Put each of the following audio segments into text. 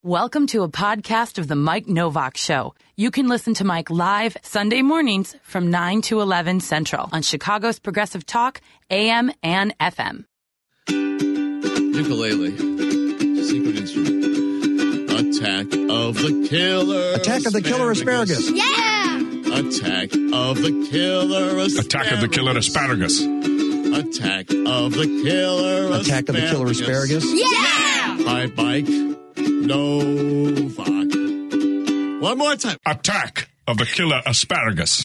Welcome to a podcast of The Mike Novak Show. You can listen to Mike live Sunday mornings from 9 to 11 Central on Chicago's Progressive Talk, AM and FM. Ukulele. Secret instrument. Attack of the Killer Attack of the Killer Asparagus. Yeah! Attack of the Killer Asparagus. Attack of the Killer Asparagus. Attack of the Killer Asparagus. Attack of the Killer Asparagus. Yeah! By Mike Novak. One more time. Attack of the Killer Asparagus.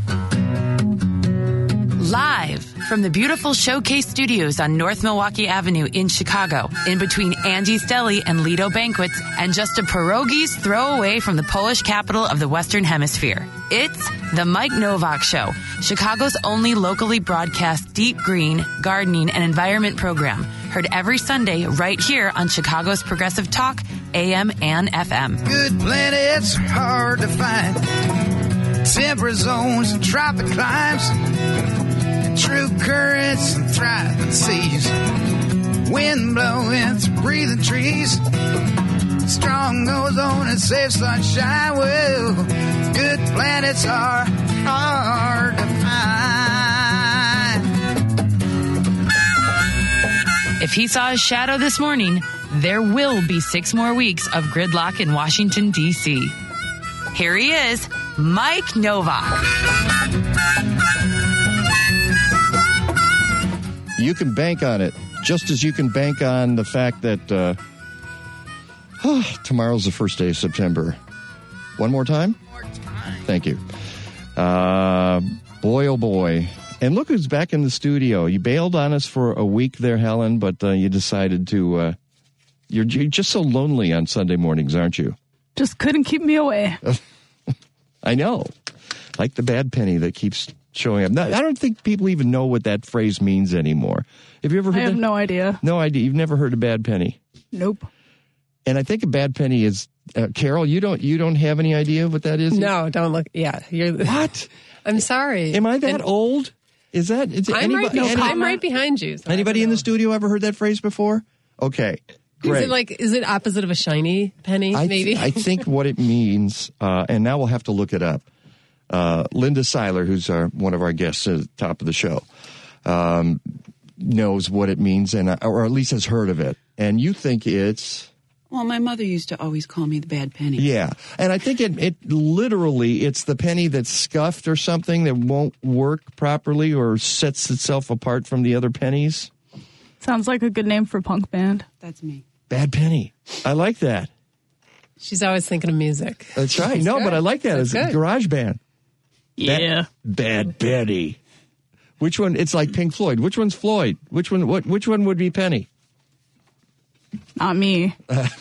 Live from the beautiful Showcase Studios on North Milwaukee Avenue in Chicago, in between Angie's Deli and Lido Banquets, and just a pierogi's throw away from the Polish capital of the Western Hemisphere. It's The Mike Novak Show, Chicago's only locally broadcast deep green, gardening, and environment program. Heard every Sunday right here on Chicago's Progressive Talk, AM and FM. Good planets hard to find. Temperate zones and tropic climes. True currents and thriving seas. Wind blowing through breathing trees. Strong ozone and safe sunshine. Well, good planets are hard to find. If he saw a shadow this morning, there will be 6 more weeks of gridlock in Washington, D.C. Here he is, Mike Novak. You can bank on it, just as you can bank on the fact that tomorrow's the first day of September. One more time? Thank you. Boy, oh boy. And look who's back in the studio. You bailed on us for a week there, Helen, but you decided to... You're just so lonely on Sunday mornings, aren't you? Just couldn't keep me away. I know. Like the bad penny that keeps showing up. Now, I don't think people even know what that phrase means anymore. Have you ever heard I have that? no idea. No idea. You've never heard a bad penny? Nope. And I think a bad penny is... Carol, you don't have any idea what that is? No, don't look. Yeah. What? I'm sorry. Am I that old? Is that... I'm right behind you. So anybody in the studio ever heard that phrase before? Okay. Great. Is it opposite of a shiny penny, maybe? I think what it means, and now we'll have to look it up. Linda Seiler, who's one of our guests at the top of the show, knows what it means, or at least has heard of it. And you think it's... Well, my mother used to always call me the bad penny. Yeah. And I think it literally, it's the penny that's scuffed or something that won't work properly or sets itself apart from the other pennies. Sounds like a good name for a punk band. That's me. Bad penny. I like that. She's always thinking of music. That's right. No, but I like that as a garage band. Yeah. Bad Penny. Which one? It's like Pink Floyd. Which one's Floyd? Which one would be Penny? Not me.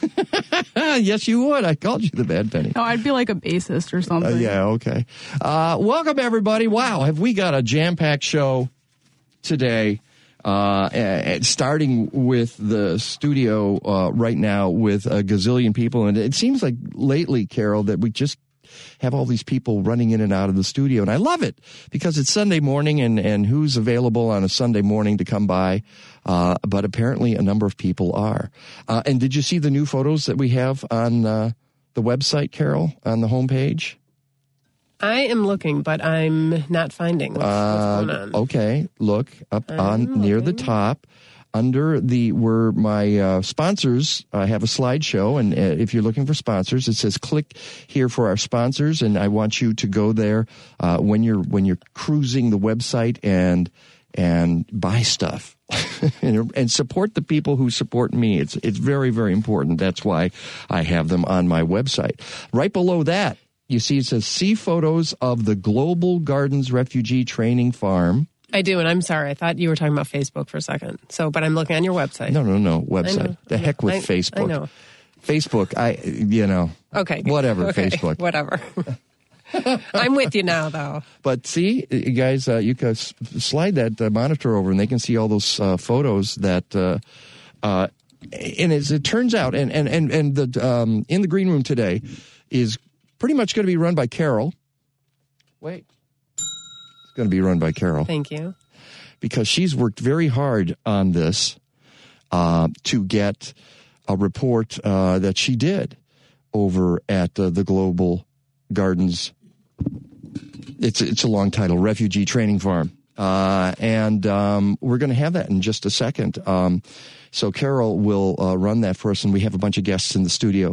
Yes, you would. I called you the Bad Penny. No, I'd be like a bassist or something. Yeah, okay. Welcome, everybody. Wow, have we got a jam-packed show today. Starting with the studio right now with a gazillion people. And it seems like lately, Carol, that we just have all these people running in and out of the studio. And I love it because it's Sunday morning and who's available on a Sunday morning to come by. But apparently a number of people are. And did you see the new photos that we have on the website, Carol, on the homepage? I am looking, but I'm not finding what's going on. Okay, look up near the top. Under where my sponsors, I have a slideshow, and if you're looking for sponsors, it says click here for our sponsors, and I want you to go there when you're cruising the website and buy stuff and support the people who support me. It's very, very important. That's why I have them on my website. Right below that, you see it says see photos of the Global Gardens Refugee Training Farm. I do, and I'm sorry. I thought you were talking about Facebook for a second. But I'm looking on your website. No, website. The heck with Facebook. I know. Facebook, Okay. Whatever, okay, Facebook. Whatever. I'm with you now, though. But see, guys, you can slide that monitor over, and they can see all those photos that... and as it turns out, and the in the green room today is pretty much going to be run by Carol. Wait. It's going to be run by Carol. Thank you. Because she's worked very hard on this to get a report that she did. over at the Global Gardens. It's a long title, Refugee Training Farm. And we're going to have that in just a second. So Carol will run that for us, and we have a bunch of guests in the studio.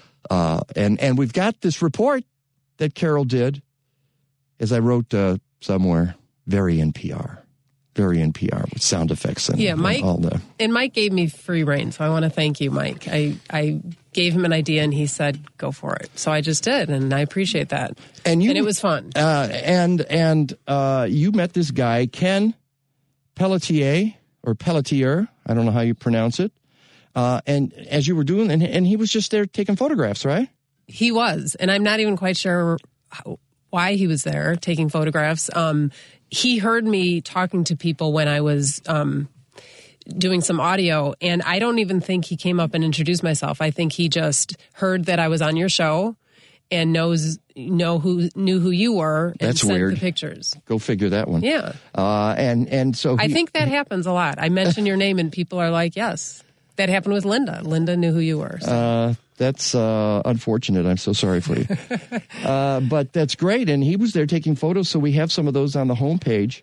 And we've got this report that Carol did, as I wrote somewhere, very NPR with sound effects and Mike. All the. And Mike gave me free reign, so I want to thank you, Mike. I gave him an idea, and he said, "Go for it." So I just did, and I appreciate that. And it was fun. And you met this guy, Ken Pelletier or Pelletier. I don't know how you pronounce it. And as you were doing, and he was just there taking photographs, right? He was, and I'm not even quite sure why he was there taking photographs. He heard me talking to people when I was doing some audio, and I don't even think he came up and introduced myself. I think he just heard that I was on your show and knew who you were and That's sent weird. the pictures. Go figure that one. Yeah. And so I think that happens a lot. I mention your name and people are like, yes. That happened with Linda. Linda knew who you were. So. That's unfortunate. I'm so sorry for you. But that's great. And he was there taking photos, so we have some of those on the homepage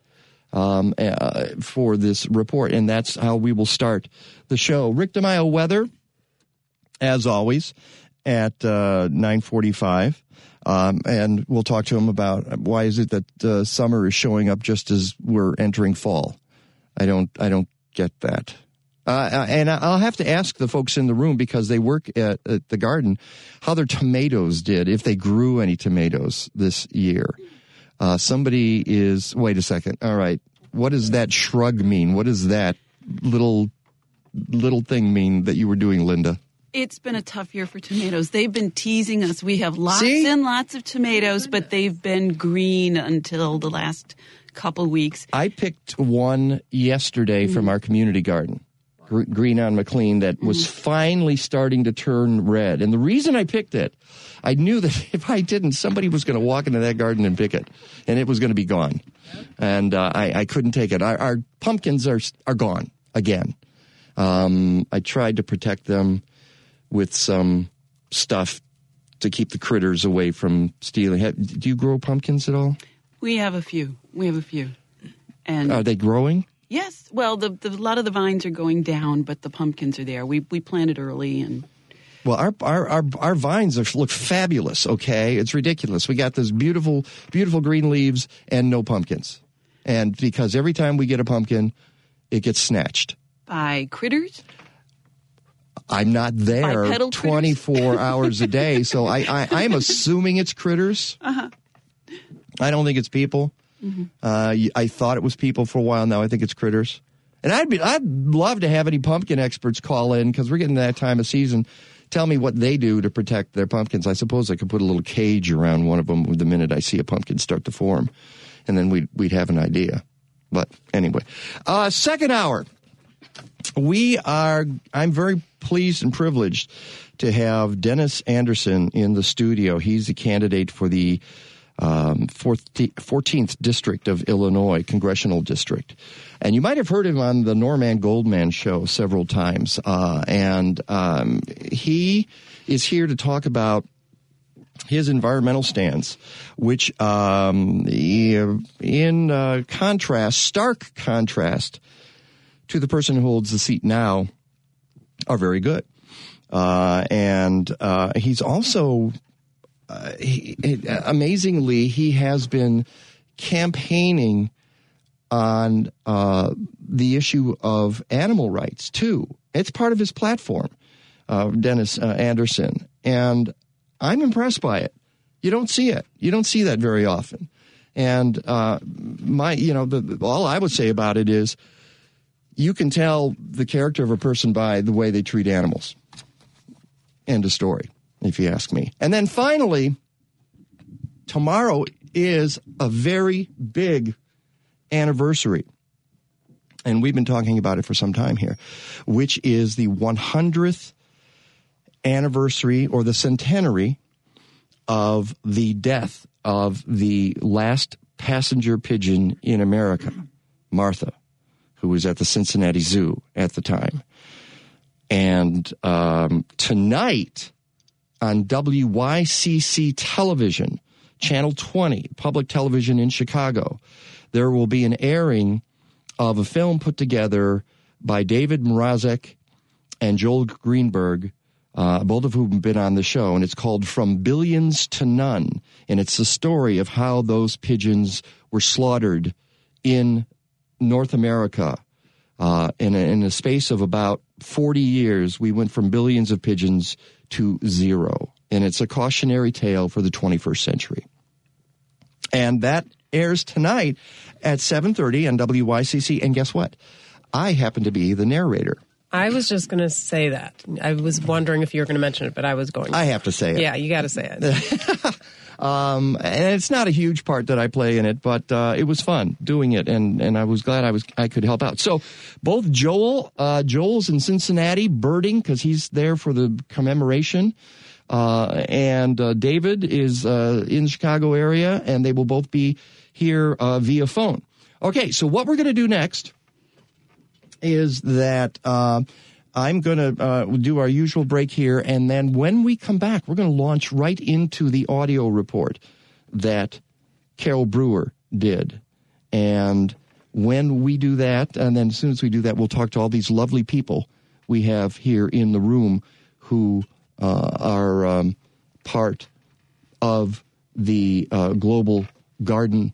for this report, and that's how we will start the show. Rick DeMaio weather, as always, at 9:45. And we'll talk to him about why is it that summer is showing up just as we're entering fall. I don't get that. And I'll have to ask the folks in the room, because they work at the garden, how their tomatoes did, if they grew any tomatoes this year. Wait a second. All right. What does that shrug mean? What does that little thing mean that you were doing, Linda? It's been a tough year for tomatoes. They've been teasing us. We have lots and lots of tomatoes, but they've been green until the last couple weeks. I picked one yesterday from our community garden. Green on McLean, that was finally starting to turn red. And the reason I picked it, I knew that if I didn't, somebody was going to walk into that garden and pick it, and it was going to be gone. And I couldn't take it. Our pumpkins are gone again. I tried to protect them with some stuff to keep the critters away from stealing. Do you grow pumpkins at all? We have a few. And are they growing? Yes. Well, a lot of the vines are going down, but the pumpkins are there. We planted early, and well, our vines look fabulous. Okay, it's ridiculous. We got those beautiful green leaves and no pumpkins, and because every time we get a pumpkin, it gets snatched by critters. I'm not there 24 hours a day, so I'm assuming it's critters. I don't think it's people. Mm-hmm. I thought it was people for a while. Now I think it's critters. And I'd love to have any pumpkin experts call in, because we're getting to that time of season. Tell me what they do to protect their pumpkins. I suppose I could put a little cage around one of them the minute I see a pumpkin start to form, and then we'd have an idea. But anyway, second hour, I'm very pleased and privileged to have Dennis Anderson in the studio. He's a candidate for the 14th District of Illinois, Congressional District. And you might have heard him on the Norman Goldman show several times. And he is here to talk about his environmental stance, which in stark contrast to the person who holds the seat now, are very good. And he's also... amazingly, he has been campaigning on the issue of animal rights, too. It's part of his platform, Dennis Anderson. And I'm impressed by it. You don't see it. You don't see that very often. And all I would say about it is you can tell the character of a person by the way they treat animals. End of story, if you ask me. And then finally, tomorrow is a very big anniversary. And we've been talking about it for some time here, which is the 100th anniversary or the centenary of the death of the last passenger pigeon in America, Martha, who was at the Cincinnati Zoo at the time. And tonight, on WYCC television, Channel 20, public television in Chicago. There will be an airing of a film put together by David Mrazek and Joel Greenberg, both of whom have been on the show, and it's called From Billions to None. And it's the story of how those pigeons were slaughtered in North America. In a space of about 40 years, we went from billions of pigeons to zero. And it's a cautionary tale for the 21st century. And that airs tonight at 7:30 on WYCC. And guess what? I happen to be the narrator. I was just going to say that. I was wondering if you were going to mention it, but I was going to. I have to say it. Yeah, you got to say it. And it's not a huge part that I play in it, but it was fun doing it, and I was glad I could help out. So both Joel's in Cincinnati birding because he's there for the commemoration, and David is in the Chicago area, and they will both be here via phone. Okay, so what we're going to do next is that I'm going to do our usual break here, and then when we come back, we're going to launch right into the audio report that Carol Brewer did. And when we do that, and then as soon as we do that, we'll talk to all these lovely people we have here in the room who are part of the Global Garden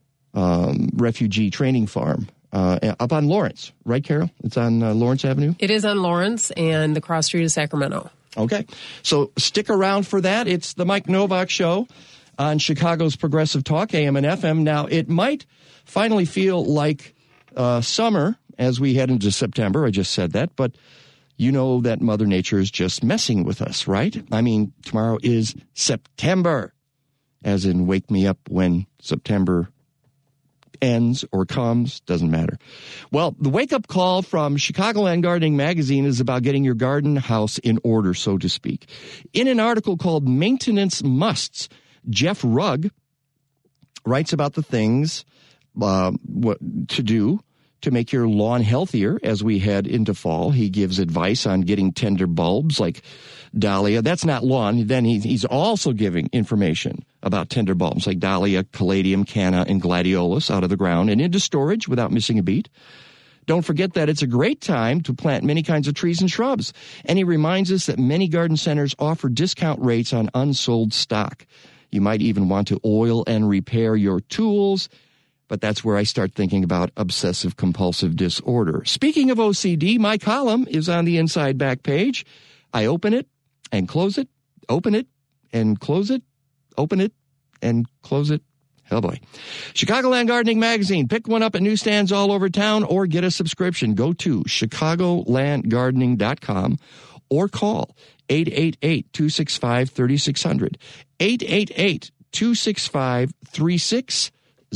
Refugee Training Farm. Up on Lawrence, right, Carol? It's on Lawrence Avenue? It is on Lawrence and the cross street of Sacramento. Okay. So stick around for that. It's the Mike Novak Show on Chicago's Progressive Talk, AM and FM. Now, it might finally feel like summer as we head into September. I just said that. But you know that Mother Nature is just messing with us, right? I mean, tomorrow is September, as in wake me up when September ends or comes, doesn't matter. Well, the wake-up call from Chicagoland Gardening Magazine is about getting your garden house in order, so to speak. In an article called Maintenance Musts, Jeff Rugg writes about the things what to do to make your lawn healthier as we head into fall. He gives advice on getting tender bulbs like dahlia. That's not lawn. Then he's also giving information about tender bulbs like dahlia, caladium, canna, and gladiolus out of the ground and into storage without missing a beat. Don't forget that it's a great time to plant many kinds of trees and shrubs. And he reminds us that many garden centers offer discount rates on unsold stock. You might even want to oil and repair your tools, but that's where I start thinking about obsessive-compulsive disorder. Speaking of OCD, my column is on the inside back page. I open it and close it, open it and close it, open it and close it. Oh, boy. Chicagoland Gardening Magazine. Pick one up at newsstands all over town or get a subscription. Go to chicagolandgardening.com or call 888-265-3600. 888-265-3600.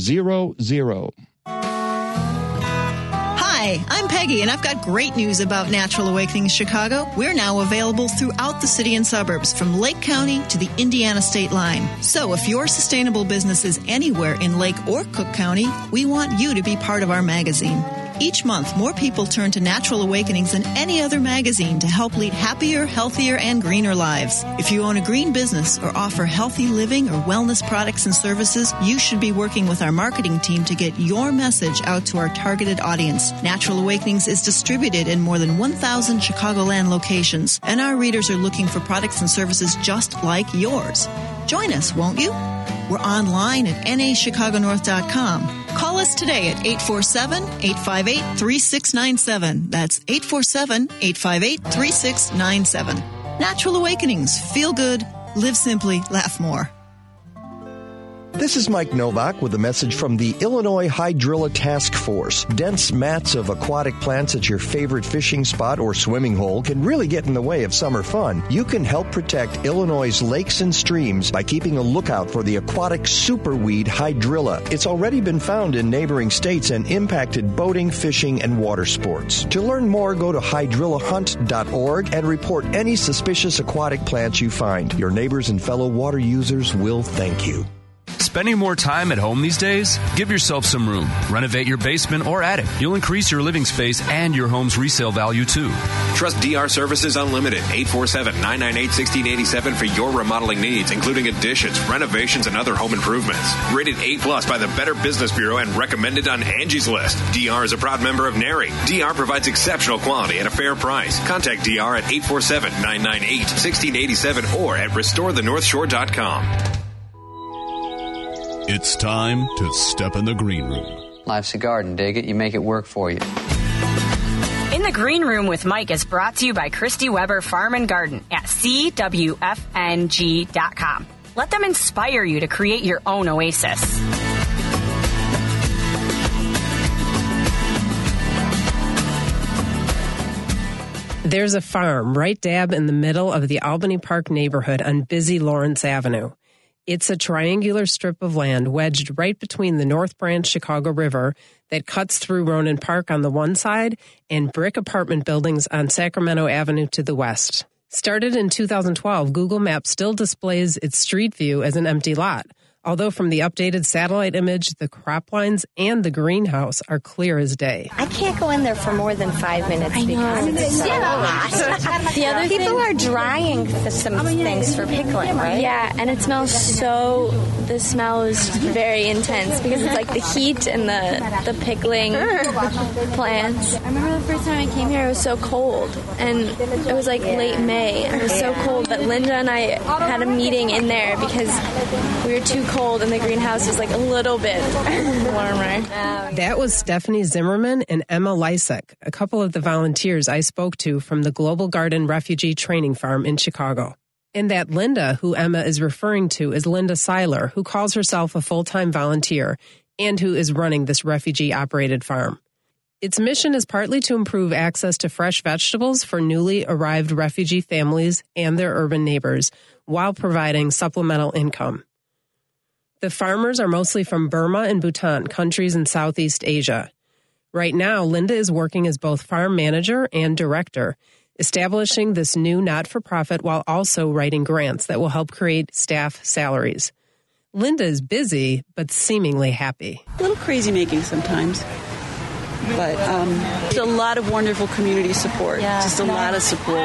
Hi, I'm Peggy, and I've got great news about Natural Awakenings Chicago. We're now available throughout the city and suburbs, from Lake County to the Indiana state line. So if your sustainable business is anywhere in Lake or Cook County, we want you to be part of our magazine. Each month, more people turn to Natural Awakenings than any other magazine to help lead happier, healthier, and greener lives. If you own a green business or offer healthy living or wellness products and services, you should be working with our marketing team to get your message out to our targeted audience. Natural Awakenings is distributed in more than 1,000 Chicagoland locations, and our readers are looking for products and services just like yours. Join us, won't you? We're online at nachicagonorth.com. Call us today at 847-858-3697. That's 847-858-3697. Natural Awakenings. Feel good, live simply, laugh more. This is Mike Novak with a message from the Illinois Hydrilla Task Force. Dense mats of aquatic plants at your favorite fishing spot or swimming hole can really get in the way of summer fun. You can help protect Illinois' lakes and streams by keeping a lookout for the aquatic superweed Hydrilla. It's already been found in neighboring states and impacted boating, fishing, and water sports. To learn more, go to hydrillahunt.org and report any suspicious aquatic plants you find. Your neighbors and fellow water users will thank you. Spending more time at home these days? Give yourself some room. Renovate your basement or attic. You'll increase your living space and your home's resale value too. Trust DR Services Unlimited, 847-998-1687 for your remodeling needs, including additions, renovations, and other home improvements. Rated A+ by the Better Business Bureau and recommended on Angie's List. DR is a proud member of NARI. DR provides exceptional quality at a fair price. Contact DR at 847-998-1687 or at restorethenorthshore.com. It's time to step in the green room. Life's a garden, dig it, you make it work for you. In the Green Room with Mike is brought to you by Christy Weber Farm and Garden at CWFNG.com. Let them inspire you to create your own oasis. There's a farm right dab in the middle of the Albany Park neighborhood on busy Lawrence Avenue. It's a triangular strip of land wedged right between the North Branch Chicago River that cuts through Ronan Park on the one side and brick apartment buildings on Sacramento Avenue to the west. Started in 2012, Google Maps still displays its street view as an empty lot, although from the updated satellite image, the crop lines and the greenhouse are clear as day. I can't go in there for more than 5 minutes because it's so hot. The other People are drying some things for pickling, right? Yeah, and it smells the smell is very intense because it's like the heat and the pickling plants. I remember the first time I came here, it was so cold, and it was like late May, and it was so cold that Linda and I had a meeting in there because we were too cold and the greenhouse was like a little bit warmer. That was Stephanie Zimmerman and Emma Lysek, a couple of the volunteers I spoke to from the Global Garden Refugee Training Farm in Chicago. And that Linda, who Emma is referring to, is Linda Seiler, who calls herself a full-time volunteer and who is running this refugee-operated farm. Its mission is partly to improve access to fresh vegetables for newly arrived refugee families and their urban neighbors, while providing supplemental income. The farmers are mostly from Burma and Bhutan, countries in Southeast Asia. Right now, Linda is working as both farm manager and director, establishing this new not-for-profit while also writing grants that will help create staff salaries. Linda is busy, but seemingly happy. A little crazy making sometimes. But a lot of wonderful community support, just a lot of support.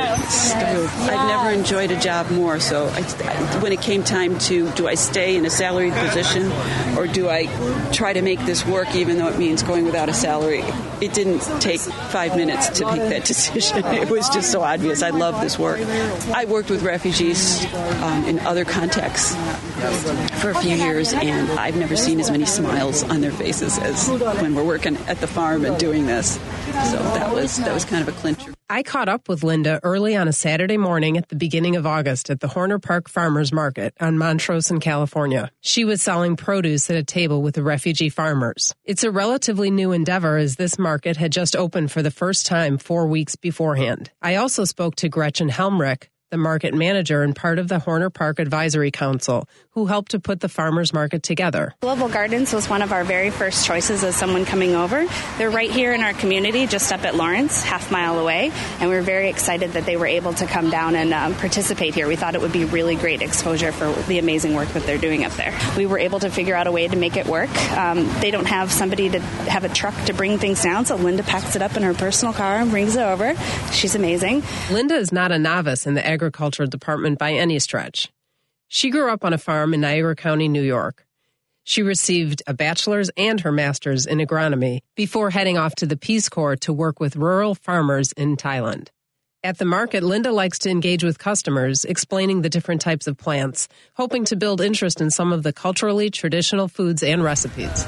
I've never enjoyed a job more, so when it came time to, do I stay in a salaried position or do I try to make this work even though it means going without a salary? It didn't take 5 minutes to make that decision. It was just so obvious. I love this work. I worked with refugees in other contexts for a few years, and I've never seen as many smiles on their faces as when we're working at the farm and doing this. So that was kind of a clincher. I caught up with Linda early on a Saturday morning at the beginning of August at the Horner Park Farmers Market on Montrose in California. She was selling produce at a table with the refugee farmers. It's a relatively new endeavor as this market had just opened for the first time 4 weeks beforehand. I also spoke to Gretchen Helmrich, the market manager and part of the Horner Park Advisory Council, who helped to put the farmers market together. Global Gardens was one of our very first choices as someone coming over. They're right here in our community, just up at Lawrence, half-mile away, and we're very excited that they were able to come down and participate here. We thought it would be really great exposure for the amazing work that they're doing up there. We were able to figure out a way to make it work. They don't have somebody to have a truck to bring things down, so Linda packs it up in her personal car and brings it over. She's amazing. Linda is not a novice in the agricultural department by any stretch. She grew up on a farm in Niagara County, New York. She received a bachelor's and her master's in agronomy before heading off to the Peace Corps to work with rural farmers in Thailand. At the market, Linda likes to engage with customers, explaining the different types of plants, hoping to build interest in some of the culturally traditional foods and recipes.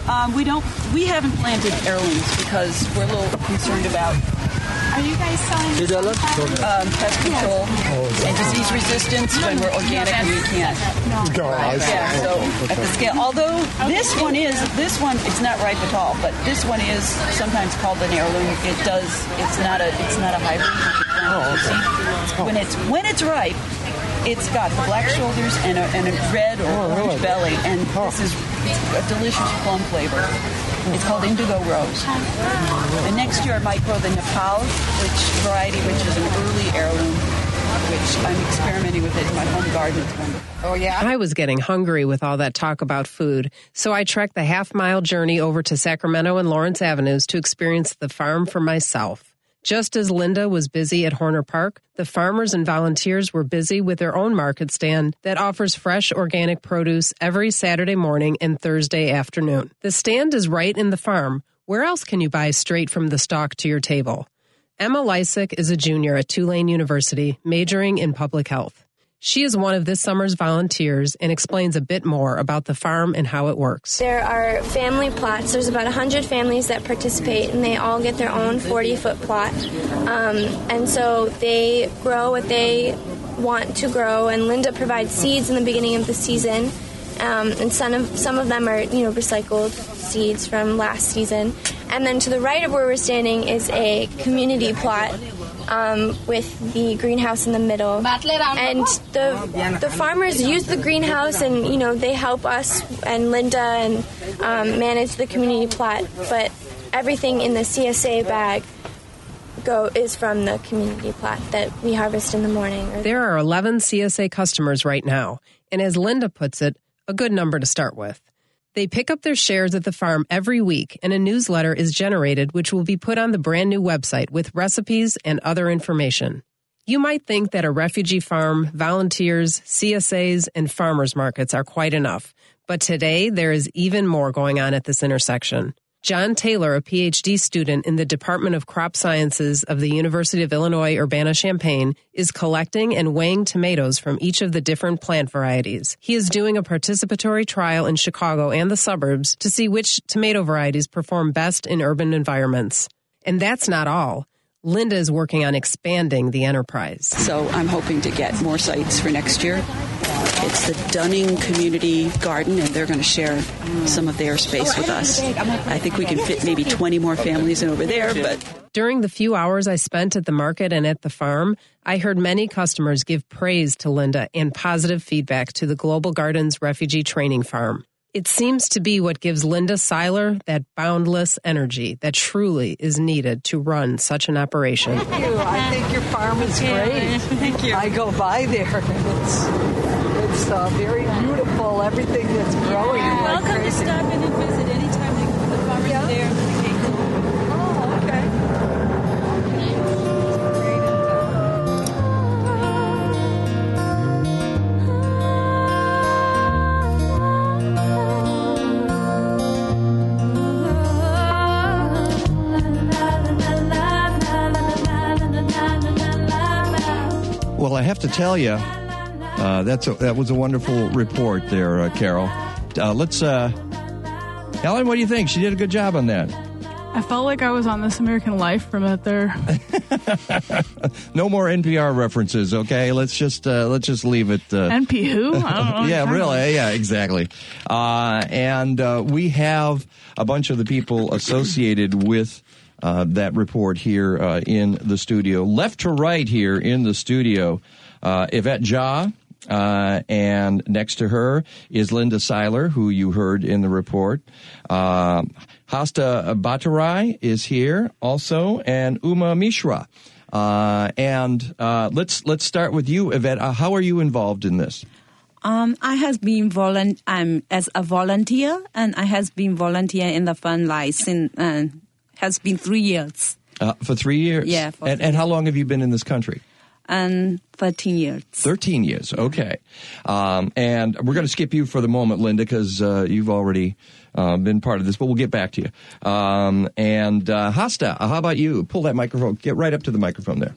We haven't planted heirlooms because we're a little concerned about. Are you guys selling pest control and disease resistance when we're organic and we can't. Yeah, so at the scale. Although this one, it's not ripe at all, but this one is sometimes called an heirloom. It's not a hybrid. When it's ripe, it's got black shoulders and a red or orange belly, and this is a delicious plum flavor. It's called Indigo Rose. And next year I might grow the Nepal variety, which is an early heirloom. which I'm experimenting with it in my home garden. It's wonderful. Oh, yeah? I was getting hungry with all that talk about food, so I trekked the half-mile journey over to Sacramento and Lawrence Avenues to experience the farm for myself. Just as Linda was busy at Horner Park, the farmers and volunteers were busy with their own market stand that offers fresh organic produce every Saturday morning and Thursday afternoon. The stand is right in the farm. Where else can you buy straight from the stalk to your table? Emma Lysick is a junior at Tulane University, majoring in public health. She is one of this summer's volunteers and explains a bit more about the farm and how it works. There are family plots. There's about 100 families that participate, and they all get their own 40-foot plot. And so they grow what they want to grow, and Linda provides seeds in the beginning of the season. And some of them are, recycled seeds from last season. And then to the right of where we're standing is a community plot with the greenhouse in the middle. And the farmers use the greenhouse, and they help us and Linda and manage the community plot. But everything in the CSA bag is from the community plot that we harvest in the morning. There are 11 CSA customers right now, and as Linda puts it, a good number to start with. They pick up their shares at the farm every week, and a newsletter is generated which will be put on the brand new website with recipes and other information. You might think that a refugee farm, volunteers, CSAs, and farmers markets are quite enough, but today there is even more going on at this intersection. John Taylor, a PhD student in the Department of Crop Sciences of the University of Illinois Urbana-Champaign, is collecting and weighing tomatoes from each of the different plant varieties. He is doing a participatory trial in Chicago and the suburbs to see which tomato varieties perform best in urban environments. And that's not all. Linda is working on expanding the enterprise. So I'm hoping to get more sites for next year. It's the Dunning Community Garden, and they're going to share some of their space with us. I think we can fit maybe 20 more families in over there. But during the few hours I spent at the market and at the farm, I heard many customers give praise to Linda and positive feedback to the Global Gardens Refugee Training Farm. It seems to be what gives Linda Seiler that boundless energy that truly is needed to run such an operation. Thank you. I think your farm is great. Thank you. I go by there, and it's very beautiful, everything that's growing. You're welcome to stop in and visit anytime the farm is there. Oh, okay. Well, I have to tell you, that was a wonderful report there, Carol. Helen, what do you think? She did a good job on that. I felt like I was on This American Life from it there. No more NPR references, okay? Let's just leave it. NP who? I don't know. Yeah, really. Yeah, exactly. And we have a bunch of the people associated with that report here in the studio. Left to right here in the studio, Yvette Jha, and next to her is Linda Seiler, who you heard in the report. Hasta Bhattarai is here also, and Uma Mishra. And let's start with you, Yvette. How are you involved in this? I have been I'm as a volunteer, and I have been volunteer in the fund like since has been 3 years. For 3 years? Yeah. And how long have you been in this country? 13 years. 13 years, okay. And we're going to skip you for the moment, Linda, because you've already been part of this, but we'll get back to you. And Hasta, how about you? Pull that microphone. Get right up to the microphone there.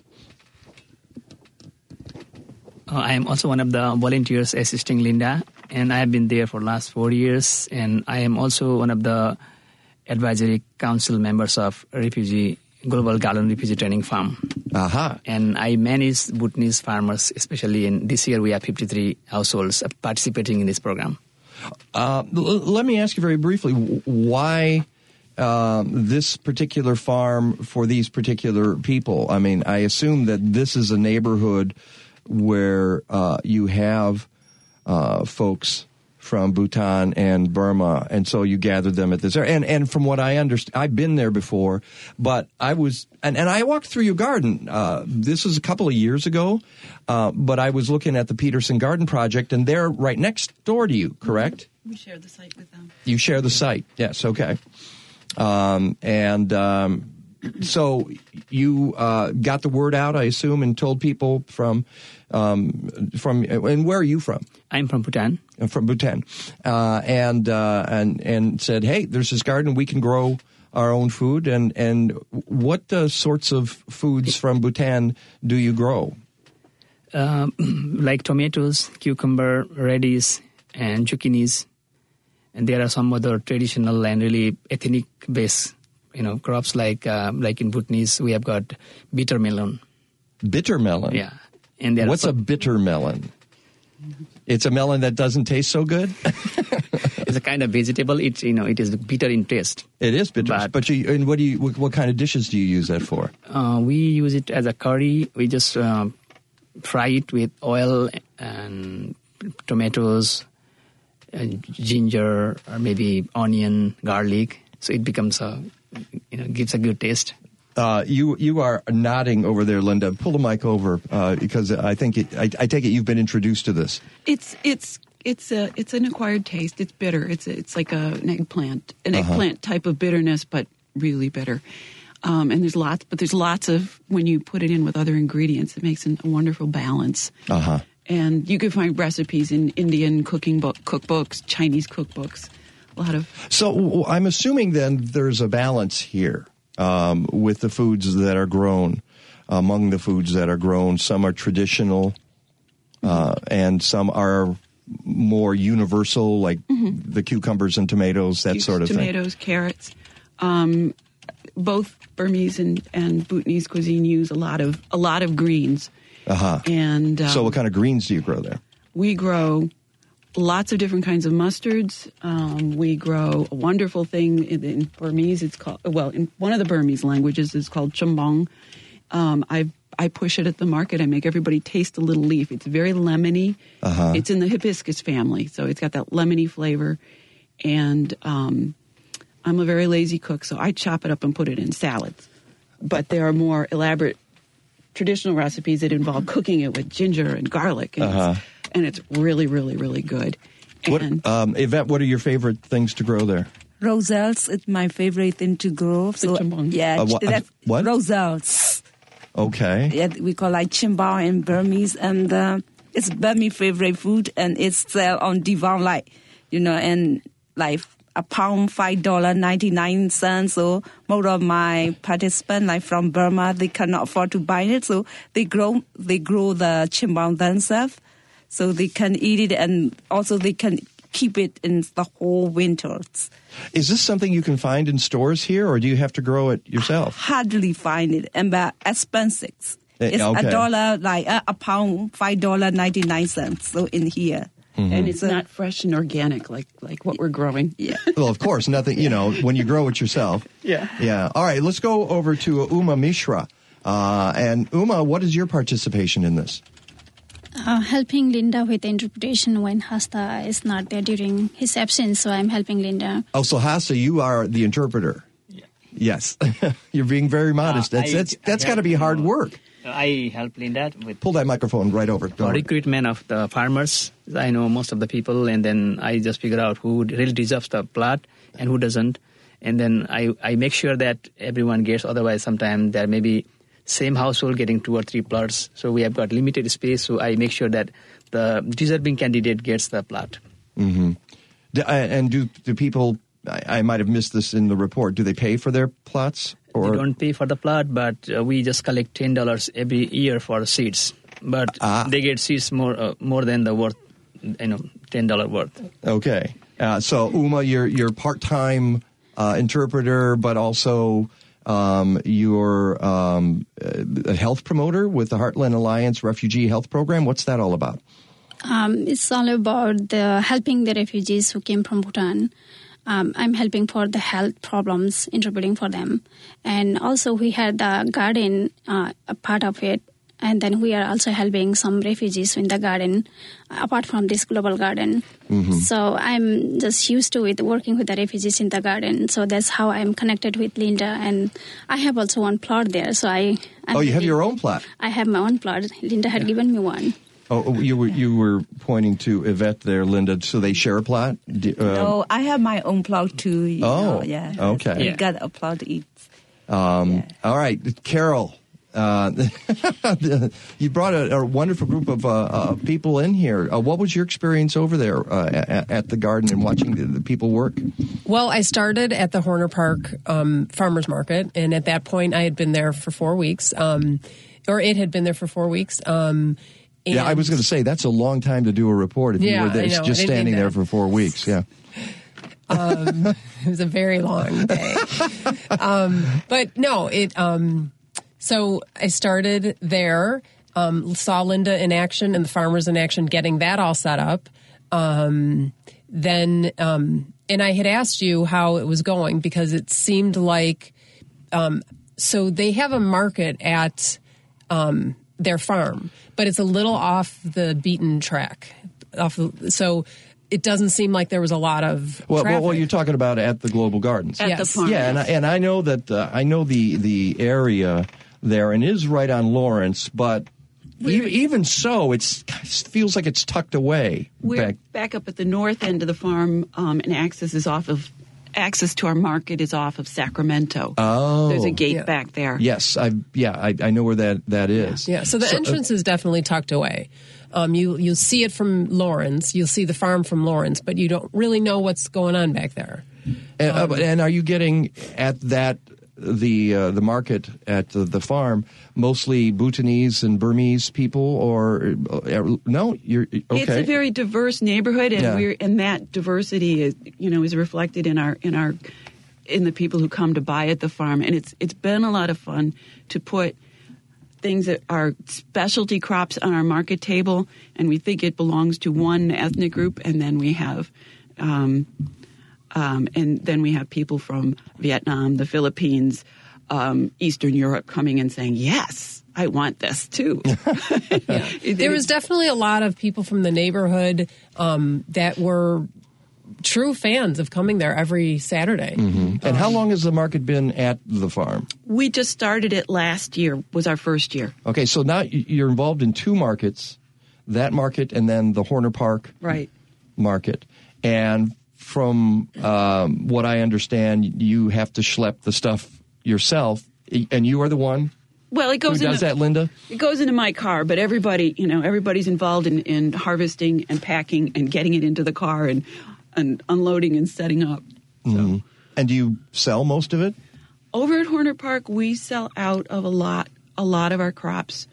I am also one of the volunteers assisting Linda, and I have been there for the last 4 years, and I am also one of the advisory council members of Global Garden Refugee Training Farm. Aha. And I manage Bhutanese farmers, especially in this year we have 53 households participating in this program. Let me ask you very briefly, why this particular farm for these particular people? I mean, I assume that this is a neighborhood where you have folks from Bhutan and Burma, and so you gathered them at this area. And from what I understand, I've been there before, but I was, and I walked through your garden. This was a couple of years ago, but I was looking at the Peterson Garden Project, and they're right next door to you, correct? We share the site with them. You share the site, yes, okay. So you got the word out, I assume, and told people from and where are you from? I'm from Bhutan. From Bhutan, and said, hey, there's this garden, we can grow our own food. And what sorts of foods from Bhutan do you grow? Like tomatoes, cucumber, radish, and zucchinis. And there are some other traditional and really ethnic-based, crops like in Bhutanese, we have got bitter melon. Bitter melon? Yeah. And what's a bitter melon? It's a melon that doesn't taste so good? It's a kind of vegetable. It is bitter in taste. It is bitter. But what kind of dishes do you use that for? We use it as a curry. We just fry it with oil and tomatoes, and ginger, or maybe onion, garlic. So it becomes gives a good taste. You are nodding over there, Linda. Pull the mic over because I think I take it you've been introduced to this. It's an acquired taste. It's bitter. It's like an eggplant type of bitterness, but really bitter. And there's lots of when you put it in with other ingredients, it makes a wonderful balance. And you can find recipes in Indian cookbooks, Chinese cookbooks. So I'm assuming then there's a balance here. With the foods that are grown, among the foods that are grown, some are traditional, and some are more universal, like the cucumbers and tomatoes, that sort of thing. Tomatoes, carrots. Both Burmese and Bhutanese cuisine use a lot of greens. And so, what kind of greens do you grow there? We grow lots of different kinds of mustards. We grow a wonderful thing in Burmese. It's called, in one of the Burmese languages, it's called chumbong. I push it at the market. I make everybody taste a little leaf. It's very lemony. It's in the hibiscus family, so it's got that lemony flavor. And I'm a very lazy cook, so I chop it up and put it in salads. But there are more elaborate traditional recipes that involve cooking it with ginger and garlic. And it's really, really, really good. Yvette, what are your favorite things to grow there? Roselles is my favorite thing to grow. So, that's what? Roselles. Okay. Yeah, we call like chimbao in Burmese, and it's Burmese favorite food, and it's sell on Devon and like a pound $5.99. So most of my participants, from Burma, they cannot afford to buy it, so they grow the chimbao themselves. So they can eat it, and also they can keep it in the whole winter. Is this something you can find in stores here, or do you have to grow it yourself? Hardly find it, and but expensive. It's $1, like a pound, $5.99. So in here. And it's not fresh and organic like what we're growing. Yeah. Well, of course, nothing, when you grow it yourself. Yeah. Yeah. All right, let's go over to Uma Mishra. And Uma, what is your participation in this? Helping Linda with the interpretation when Hasta is not there during his absence, so I'm helping Linda. Oh, so Hasta, you are the interpreter. Yeah. Yes. You're being very modest. That's got to be hard work. I help Linda with... Pull that microphone right over. Recruitment of the farmers. I know most of the people, and then I just figure out who really deserves the plot and who doesn't. And then I make sure that everyone gets, otherwise sometimes there may be same household getting 2 or 3 plots. So we have got limited space, so I make sure that the deserving candidate gets the plot. And do people, I might have missed this in the report, do they pay for their plots? Or? They don't pay for the plot, but we just collect $10 every year for seeds. But they get seeds more than the worth, $10 worth. Okay. So Uma, you're part-time interpreter, but also you're a health promoter with the Heartland Alliance Refugee Health Program. What's that all about? It's all about helping the refugees who came from Bhutan. I'm helping for the health problems, interpreting for them. And also we had the garden, a part of it. And then we are also helping some refugees in the garden, apart from this global garden. So I'm just used to it, working with the refugees in the garden. So that's how I'm connected with Linda. And I have also one plot there. So you have your own plot? I have my own plot. Linda had given me one. Oh, you were pointing to Yvette there, Linda. So they share a plot? No, I have my own plot too. Yeah. Okay. We got a plot each. All right, Carol. You brought a wonderful group of people in here. What was your experience over there at the garden and watching the people work? Well, I started at the Horner Park Farmers Market, and at that point I had been there for 4 weeks, or it had been there for 4 weeks. I was going to say, that's a long time to do a report if you were there, just standing there for 4 weeks. Yeah. It was a very long day. But no, so I started there, saw Linda in action and the farmers in action, getting that all set up. And I had asked you how it was going because it seemed like, so they have a market at their farm, but it's a little off the beaten track. So it doesn't seem like there was a lot of traffic. Well, you're talking about at the Global Gardens. At the farm. Yeah, and I know that I know the area there, and it is right on Lawrence, but even so, it feels like it's tucked away. We're back up at the north end of the farm, and access to our market is off of Sacramento. Oh, there's a gate back there. Yes, I know where that is. Yeah, so the entrance is definitely tucked away. You'll see it from Lawrence. You'll see the farm from Lawrence, but you don't really know what's going on back there. And are you getting at the market at the farm mostly Bhutanese and Burmese people, or no? You're okay. It's a very diverse neighborhood, and that diversity is reflected in the people who come to buy at the farm, and it's been a lot of fun to put things that are specialty crops on our market table, and we think it belongs to one ethnic group, and then we have people from Vietnam, the Philippines, Eastern Europe coming and saying, yes, I want this too. There was definitely a lot of people from the neighborhood that were true fans of coming there every Saturday. Mm-hmm. And how long has the market been at the farm? We just started it last year, was our first year. Okay, so now you're involved in two markets, that market and then the Horner Park market. And from what I understand, you have to schlep the stuff yourself, and you are the one it goes who does that, Linda? It goes into my car, but everybody's involved in harvesting and packing and getting it into the car and unloading and setting up. So. Mm-hmm. And do you sell most of it? Over at Horner Park, we sell out of a lot of our crops.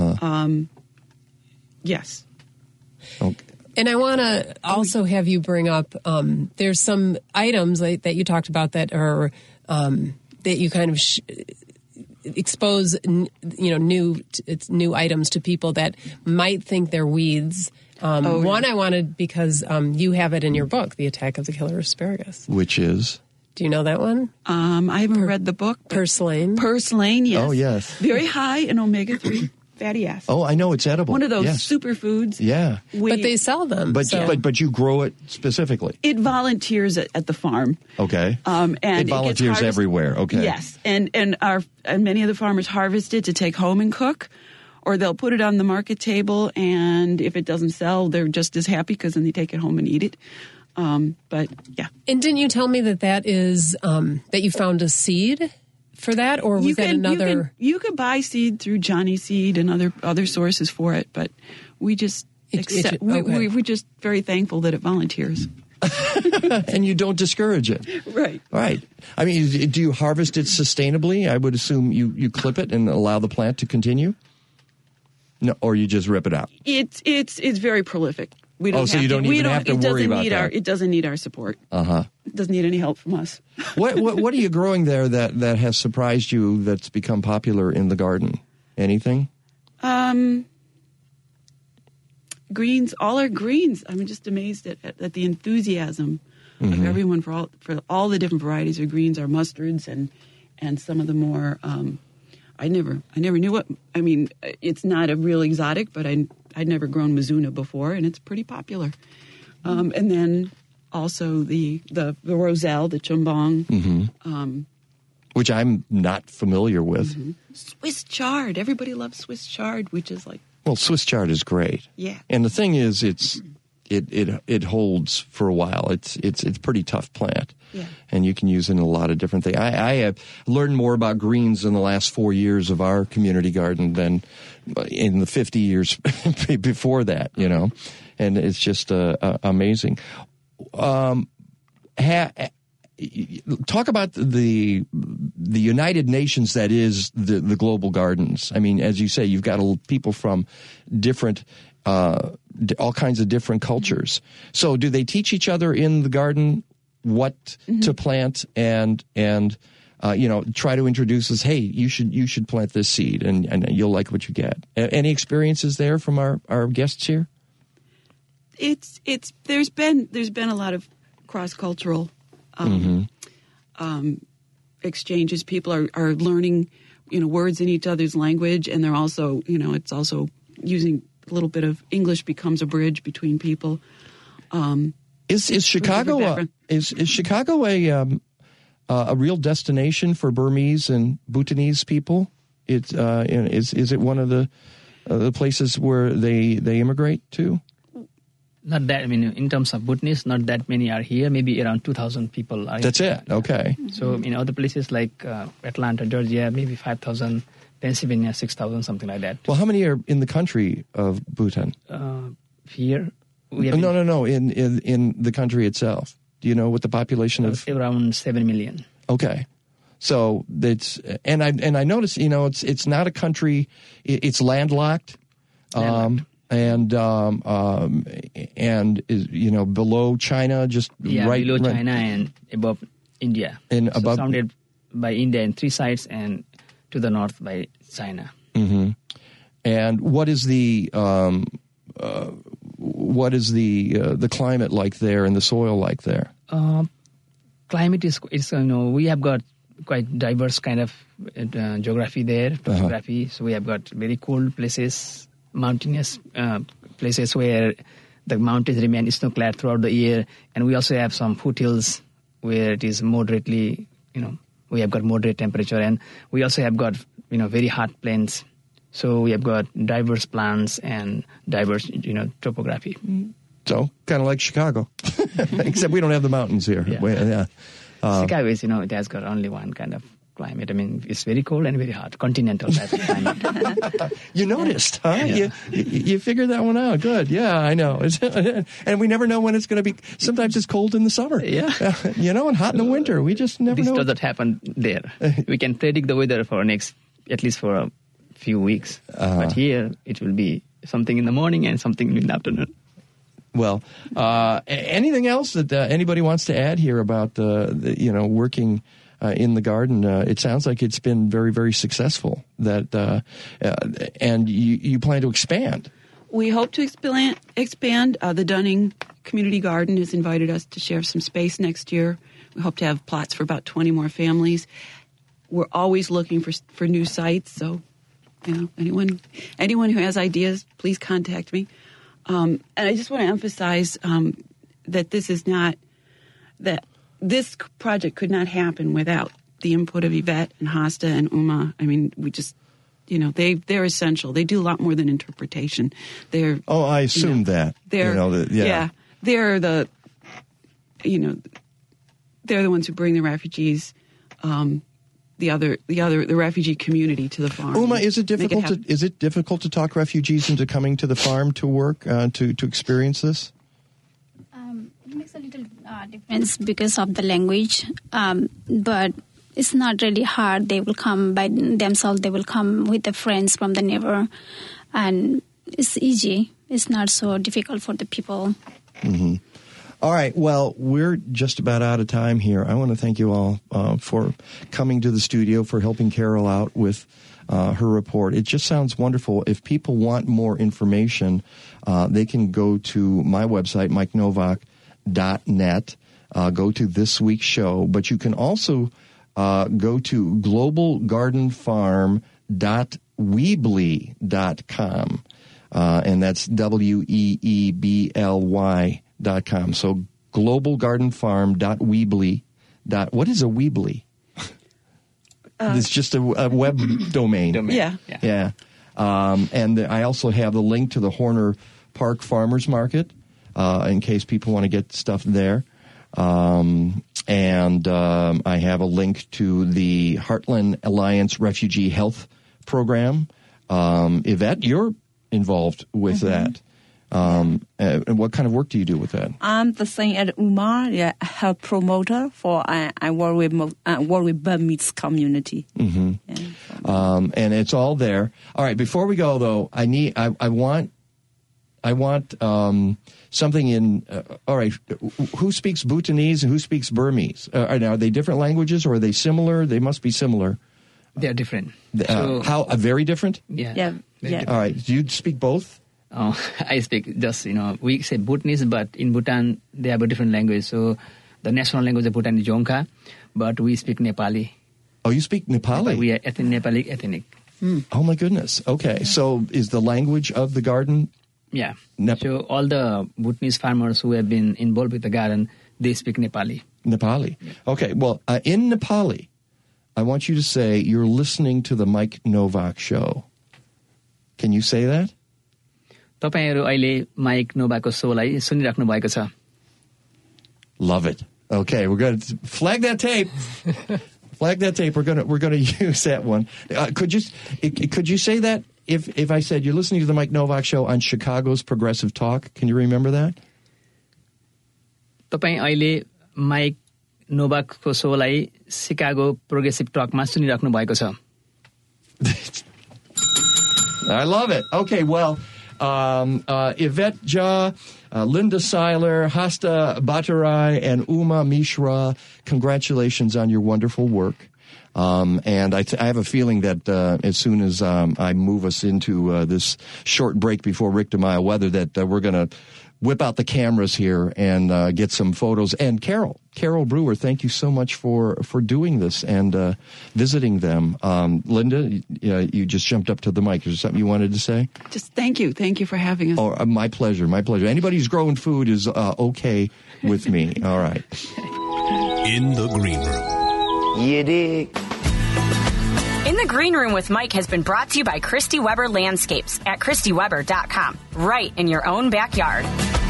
Yes. Okay. And I want to also have you bring up, there's some items that you talked about that are, that you kind of expose, new items to people that might think they're weeds. One I wanted because you have it in your book, The Attack of the Killer Asparagus. Which is? Do you know that one? I haven't read the book. Purslane. Purslane, yes. Oh, yes. Very high in omega-3 fatty acids. Oh, I know, it's edible. One of those superfoods. Yeah. But they sell them. But you grow it specifically? It volunteers at the farm. Okay. And it volunteers everywhere. Okay. Yes. And many of the farmers harvest it to take home and cook, or they'll put it on the market table, and if it doesn't sell, they're just as happy because then they take it home and eat it. But yeah. And didn't you tell me that is that you found a seed for that, or was that another? You could buy seed through Johnny Seed and other sources for it, but we just accept. We're just very thankful that it volunteers. And you don't discourage it. Right. I mean, do you harvest it sustainably? I would assume you clip it and allow the plant to continue. No, or you just rip it out. It's very prolific. We don't you don't even have to worry about that. It doesn't need our support. It doesn't need any help from us. What are you growing there that has surprised you? That's become popular in the garden? Anything? Greens, all our greens. I'm just amazed at the enthusiasm of everyone for all the different varieties of greens. Our mustards and some of the more I never knew what. I mean, it's not a real exotic, but I'd never grown Mizuna before, and it's pretty popular. And then also the roselle, the chumbong, which I'm not familiar with. Swiss chard. Everybody loves Swiss chard, which is like. Well, Swiss chard is great. Yeah. And the thing is, it holds for a while. It's a pretty tough plant. Yeah. And you can use it in a lot of different things. I have learned more about greens in the last 4 years of our community garden than in the 50 years before that, you know. And it's just amazing. Talk about the United Nations that is the Global Gardens. I mean, as you say, you've got people from different, all kinds of different cultures. So do they teach each other in the garden what to plant and try to introduce us, hey, you should plant this seed and you'll like what you get. Any experiences there from our guests here? There's been a lot of cross-cultural exchanges. People are learning, words in each other's language, and they're also, it's also using a little bit of English becomes a bridge between people. Is Chicago a real destination for Burmese and Bhutanese people? Is it one of the places where they immigrate to? Not that, in terms of Bhutanese, not that many are here. Maybe around 2,000 people are That's here. it, okay. So in other places like Atlanta, Georgia, maybe 5,000, Pennsylvania, 6,000, something like that. Well, how many are in the country of Bhutan? Here? No, in the country itself. Do you know what the population of? Around 7 million. Okay. So and I noticed, it's not a country, it's landlocked. And is, below China, just right below China and above India. And above, surrounded by India in 3 sides, and to the north by China. Mm-hmm. And what is the climate like there and the soil like there? Climate is we have got quite diverse kind of geography there, topography. So we have got very cold places, mountainous places where the mountains remain snow-clad throughout the year, and we also have some foothills where it is moderately, we have got moderate temperature, and we also have got very hot plains. So we have got diverse plants and diverse topography. So kind of like Chicago, except we don't have the mountains here. Yeah. Chicago is it has got only one kind of climate. It's very cold and very hot, continental type of climate. You noticed, huh? Yeah. You figured that one out. Good. Yeah, I know. And we never know when it's going to be. Sometimes it's cold in the summer. Yeah. And hot in the winter. We just never know. This doesn't happen there. We can predict the weather for at least for a few weeks. But here, it will be something in the morning and something in the afternoon. Well, anything else that anybody wants to add here about working in the garden? It sounds like it's been very, very successful. And you plan to expand. We hope to expand. The Dunning Community Garden has invited us to share some space next year. We hope to have plots for about 20 more families. We're always looking for new sites. So, anyone who has ideas, please contact me. And I just want to emphasize that this project could not happen without the input of Yvette and Hasta and Uma. We just, they're essential. They do a lot more than interpretation. I assumed that. They're the ones who bring the refugees, the refugee community to the farm. Uma, is it difficult to talk refugees into coming to the farm to work, to experience this? It makes a little difference because of the language, but it's not really hard. They will come by themselves. They will come with their friends from the neighbor, and it's easy. It's not so difficult for the people. Mm-hmm. All right. Well, we're just about out of time here. I want to thank you all for coming to the studio, for helping Carol out with her report. It just sounds wonderful. If people want more information, they can go to my website, MikeNovak.net, go to this week's show. But you can also go to globalgardenfarm.com globalgardenfarm.weebly.com. And that's WEEBLY.com. So globalgardenfarm.weebly. What is a Weebly? It's just a web domain. Yeah. And I also have the link to the Horner Park Farmers Market in case people want to get stuff there. And I have a link to the Heartland Alliance Refugee Health Program. Yvette, you're involved with that. And what kind of work do you do with that? I'm the same at UMA, health promoter for I work with Burmese community. Mm-hmm. And it's all there. All right. Before we go, though, I want something in. All right. Who speaks Bhutanese and who speaks Burmese? Are they different languages or are they similar? They must be similar. They're different. How very different? Yeah. All right. Do you speak both? I speak just, we say Bhutanese, but in Bhutan, they have a different language. So the national language of Bhutan is Jongkha, but we speak Nepali. Oh, you speak Nepali? We are Nepali ethnic. Oh, my goodness. Okay. So is the language of the garden? Yeah. So all the Bhutanese farmers who have been involved with the garden, they speak Nepali. Nepali. Yeah. Okay. Well, in Nepali, I want you to say you're listening to the Mike Novak Show. Can you say that? तपाईहरु अहिले mic नोभाको शोलाई सुनिराख्नु भएको छ. Love it. Okay, we're going to flag that tape. Flag that tape. We're going to use that one. Could you say that if I said you're listening to the Mike Novak Show on Chicago's Progressive Talk? Can you remember that? तपाईं अहिले Mike नोभाकको शोलाई Chicago progressive टकमा सुनिराख्नु भएको छ. I love it. Okay, well, Yvette Jha, Linda Seiler, Hasta Bhattarai, and Uma Mishra, congratulations on your wonderful work. And I have a feeling that as soon as I move us into this short break before Rick DeMille weather, that we're going to whip out the cameras here and get some photos. And Carol Brewer, thank you so much for doing this and visiting them. Linda, you just jumped up to the mic. Is there something you wanted to say? Just thank you for having us. Oh, my pleasure. Anybody who's growing food is okay with me. All right. In the Green Room. You dig. In the Green Room with Mike has been brought to you by Christy Weber Landscapes at ChristyWeber.com. Right in your own backyard.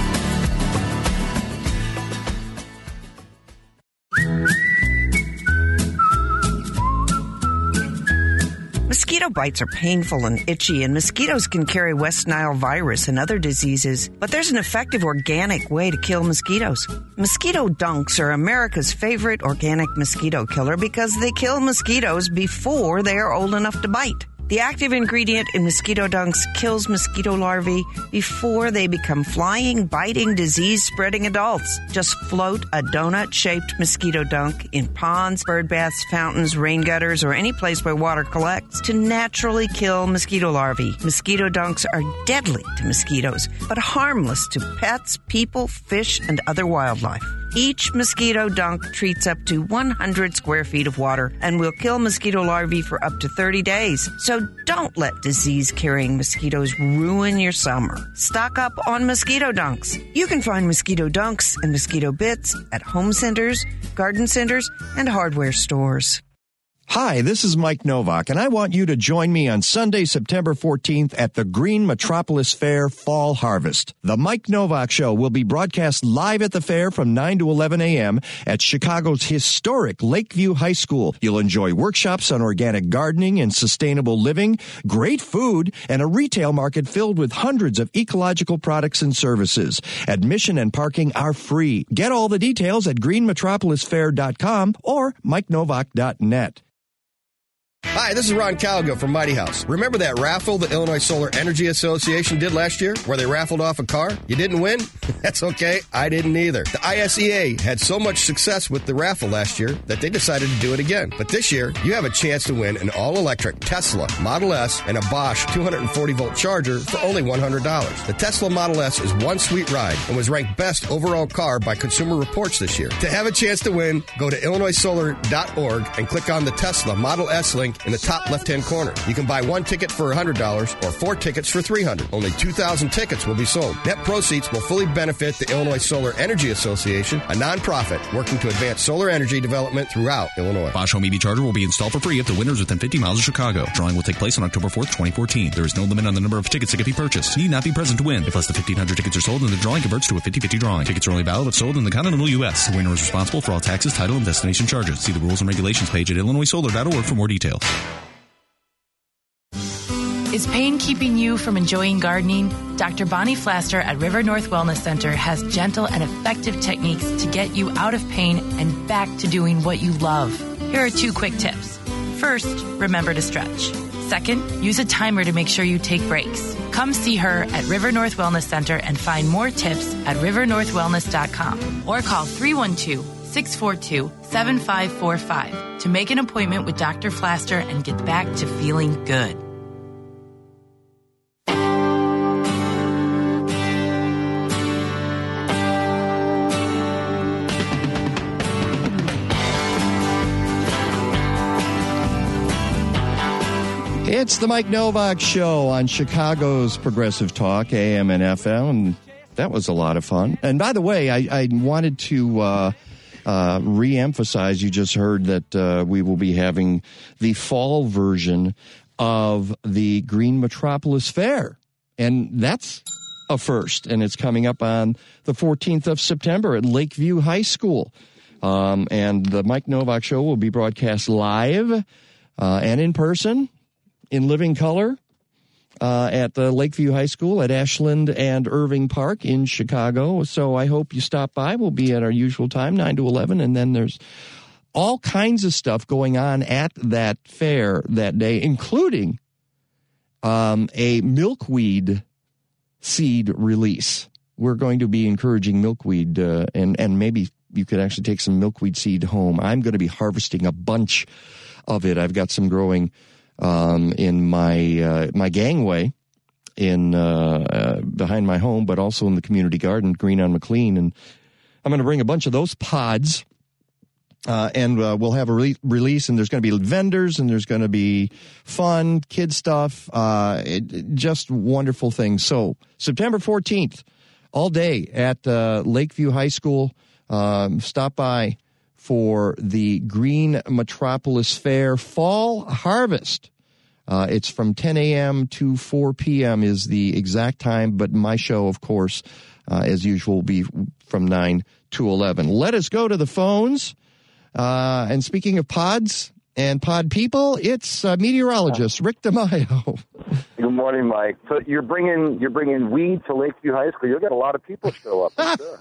Mosquito bites are painful and itchy, and mosquitoes can carry West Nile virus and other diseases. But there's an effective organic way to kill mosquitoes. Mosquito dunks are America's favorite organic mosquito killer because they kill mosquitoes before they are old enough to bite. The active ingredient in mosquito dunks kills mosquito larvae before they become flying, biting, disease-spreading adults. Just float a donut-shaped mosquito dunk in ponds, bird baths, fountains, rain gutters, or any place where water collects to naturally kill mosquito larvae. Mosquito dunks are deadly to mosquitoes, but harmless to pets, people, fish, and other wildlife. Each mosquito dunk treats up to 100 square feet of water and will kill mosquito larvae for up to 30 days. So don't let disease-carrying mosquitoes ruin your summer. Stock up on mosquito dunks. You can find mosquito dunks and mosquito bits at home centers, garden centers, and hardware stores. Hi, this is Mike Novak, and I want you to join me on Sunday, September 14th at the Green Metropolis Fair Fall Harvest. The Mike Novak Show will be broadcast live at the fair from 9 to 11 a.m. at Chicago's historic Lakeview High School. You'll enjoy workshops on organic gardening and sustainable living, great food, and a retail market filled with hundreds of ecological products and services. Admission and parking are free. Get all the details at greenmetropolisfair.com or mikenovak.net. Hi, this is Ron Calgo from Mighty House. Remember that raffle the Illinois Solar Energy Association did last year where they raffled off a car? You didn't win? That's okay. I didn't either. The ISEA had so much success with the raffle last year that they decided to do it again. But this year, you have a chance to win an all-electric Tesla Model S and a Bosch 240-volt charger for only $100. The Tesla Model S is one sweet ride and was ranked best overall car by Consumer Reports this year. To have a chance to win, go to illinoissolar.org and click on the Tesla Model S link labeled in the top left-hand corner. You can buy 1 ticket for $100 or 4 tickets for $300. Only 2,000 tickets will be sold. Net proceeds will fully benefit the Illinois Solar Energy Association, a nonprofit working to advance solar energy development throughout Illinois. Bosch Home EV Charger will be installed for free if the winner is within 50 miles of Chicago. Drawing will take place on October 4th, 2014. There is no limit on the number of tickets that can be purchased. You need not be present to win. If less than 1,500 tickets are sold, then the drawing converts to a 50-50 drawing. Tickets are only valid if sold in the continental U.S. The winner is responsible for all taxes, title, and destination charges. See the rules and regulations page at illinoisolar.org for more details. Is pain keeping you from enjoying gardening? Dr. Bonnie Flaster at River North Wellness Center has gentle and effective techniques to get you out of pain and back to doing what you love. Here are 2 quick tips. First, remember to stretch. Second, use a timer to make sure you take breaks. Come see her at River North Wellness Center and find more tips at rivernorthwellness.com or call 312-642-7545 to make an appointment with Dr. Flaster and get back to feeling good. It's the Mike Novak Show on Chicago's Progressive Talk, AM and FM, and that was a lot of fun. And by the way, I wanted to re-emphasize, you just heard that we will be having the fall version of the Green Metropolis Fair, and that's a first, and it's coming up on the 14th of September at Lakeview High School. And the Mike Novak Show will be broadcast live and in person, in living color, at the Lakeview High School at Ashland and Irving Park in Chicago. So I hope you stop by. We'll be at our usual time, 9 to 11, and then there's all kinds of stuff going on at that fair that day, including a milkweed seed release. We're going to be encouraging milkweed, and maybe you could actually take some milkweed seed home. I'm going to be harvesting a bunch of it. I've got some growing in my gangway in behind my home, but also in the community garden, Green on McLean, and I'm going to bring a bunch of those pods, and we'll have a release, and there's going to be vendors, and there's going to be fun kid stuff, just wonderful things. So September 14th, all day at Lakeview High School. Stop by for the Green Metropolis Fair Fall Harvest. It's from 10 a.m. to 4 p.m. is the exact time, but my show, of course, as usual, will be from 9 to 11. Let us go to the phones. And speaking of pods and pod people, it's meteorologist Rick DeMaio. Good morning, Mike. So you're bringing weed to Lakeview High School. You'll get a lot of people show up, for sure.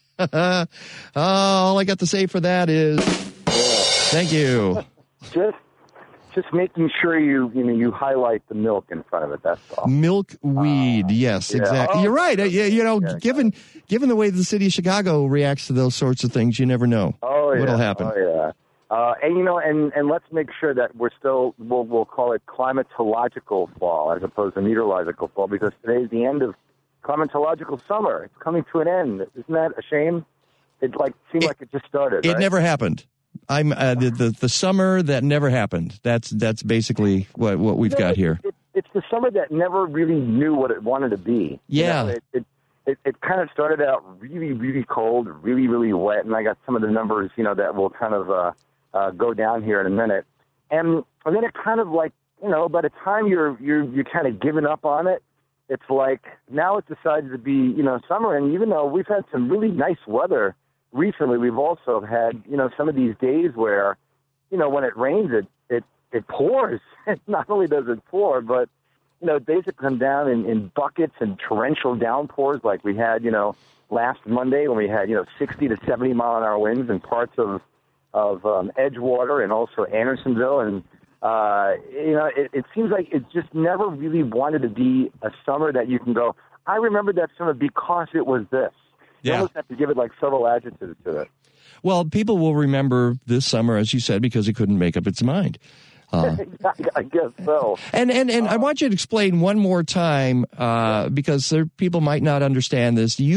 All I got to say for that is thank you. Just making sure you highlight the milk in front of it. That's all. Milkweed, yes, yeah. exactly. You're right. Given the way the city of Chicago reacts to those sorts of things, you never know what'll happen. Oh yeah. And let's make sure that we're still we'll call it climatological fall as opposed to meteorological fall, because today is the end of climatological summer. It's coming to an end. Isn't that a shame? It seemed like it just started. It never happened. I'm the summer that never happened. That's basically what we've got here. It's the summer that never really knew what it wanted to be. Yeah. It kind of started out really, really cold, really, really wet, and I got some of the numbers, that will kind of go down here in a minute. And then it kind of by the time you're kind of giving up on it, it's like now it's decided to be, summer. And even though we've had some really nice weather recently, we've also had, some of these days where, when it rains, it pours. Not only does it pour, but, days that come down in buckets and torrential downpours like we had, last Monday when we had, 60 to 70 mile an hour winds in parts of Edgewater and also Andersonville. And, it seems like it just never really wanted to be a summer that you can go, I remember that summer because it was this. You almost have to give it several adjectives to it. Well, people will remember this summer, as you said, because it couldn't make up its mind. I guess so. And I want you to explain one more time, because people might not understand this. You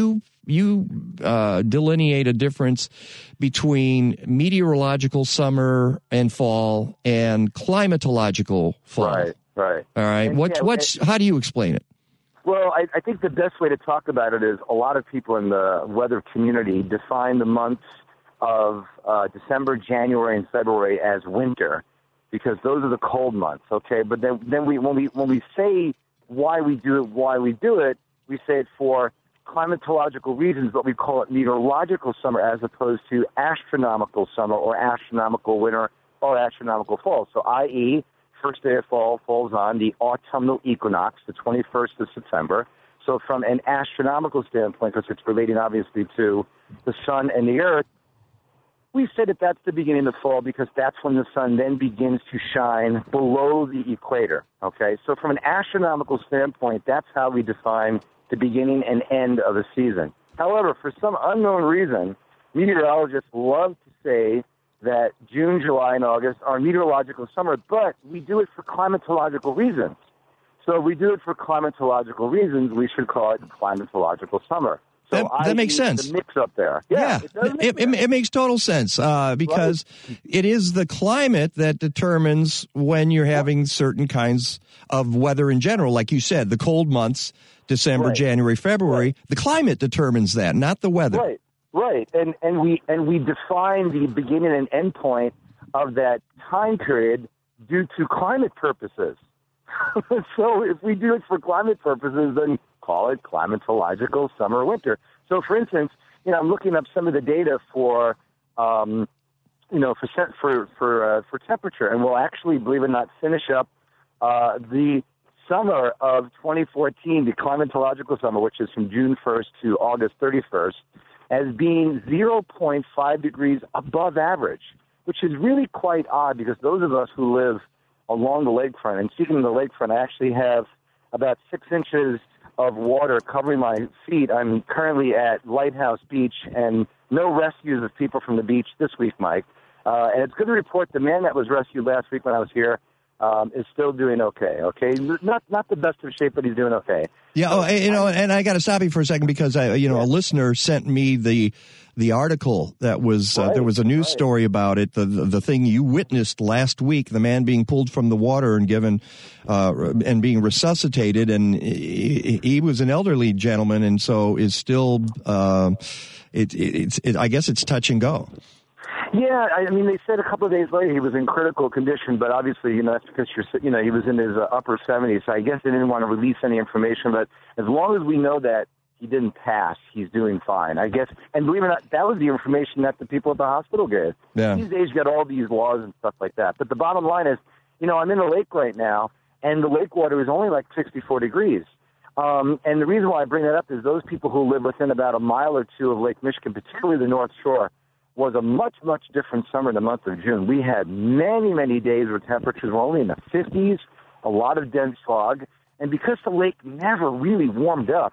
delineate a difference between meteorological summer and fall and climatological fall. Right. All right. And, how do you explain it? Well, I think the best way to talk about it is a lot of people in the weather community define the months of December, January, and February as winter because those are the cold months. Okay, but then when we say why we do it, we say it for climatological reasons, but we call it meteorological summer as opposed to astronomical summer or astronomical winter or astronomical fall. So, i.e., first day of fall falls on the autumnal equinox, the 21st of September. So from an astronomical standpoint, because it's relating obviously to the sun and the earth, we say that that's the beginning of fall because that's when the sun then begins to shine below the equator. Okay, so from an astronomical standpoint, that's how we define the beginning and end of a season. However, for some unknown reason, meteorologists love to say that June, July, and August are meteorological summer, but we do it for climatological reasons. So if we do it for climatological reasons, we should call it climatological summer. So that makes sense. The mix up there. Yeah, it makes total sense because it is the climate that determines when you're having certain kinds of weather in general. Like you said, the cold months, December, January, February, the climate determines that, not the weather. Right, and we define the beginning and end point of that time period due to climate purposes. So if we do it for climate purposes, then call it climatological summer or winter. So, for instance, I'm looking up some of the data for temperature, and we'll actually, believe it or not, finish up the summer of 2014, the climatological summer, which is from June 1st to August 31st. As being 0.5 degrees above average, which is really quite odd because those of us who live along the lakefront, and speaking of the lakefront, I actually have about 6 inches of water covering my feet. I'm currently at Lighthouse Beach, and no rescues of people from the beach this week, Mike. And it's good to report the man that was rescued last week when I was here is still doing okay. Okay, not the best of shape, but he's doing okay. Yeah, and I got to stop you for a second because a listener sent me the article that was there was a news story about it. The thing you witnessed last week, the man being pulled from the water and given and being resuscitated, and he was an elderly gentleman, and so is still. I guess it's touch and go. Yeah, I mean, they said a couple of days later he was in critical condition, but obviously, that's because he was in his upper 70s, so I guess they didn't want to release any information, but as long as we know that he didn't pass, he's doing fine, I guess. And believe it or not, that was the information that the people at the hospital gave. Yeah. These days, you got all these laws and stuff like that. But the bottom line is, I'm in the lake right now, and the lake water is only like 64 degrees. And the reason why I bring that up is those people who live within about a mile or two of Lake Michigan, particularly the North Shore, was a much, much different summer in the month of June. We had many, many days where temperatures were only in the 50s, a lot of dense fog, and because the lake never really warmed up,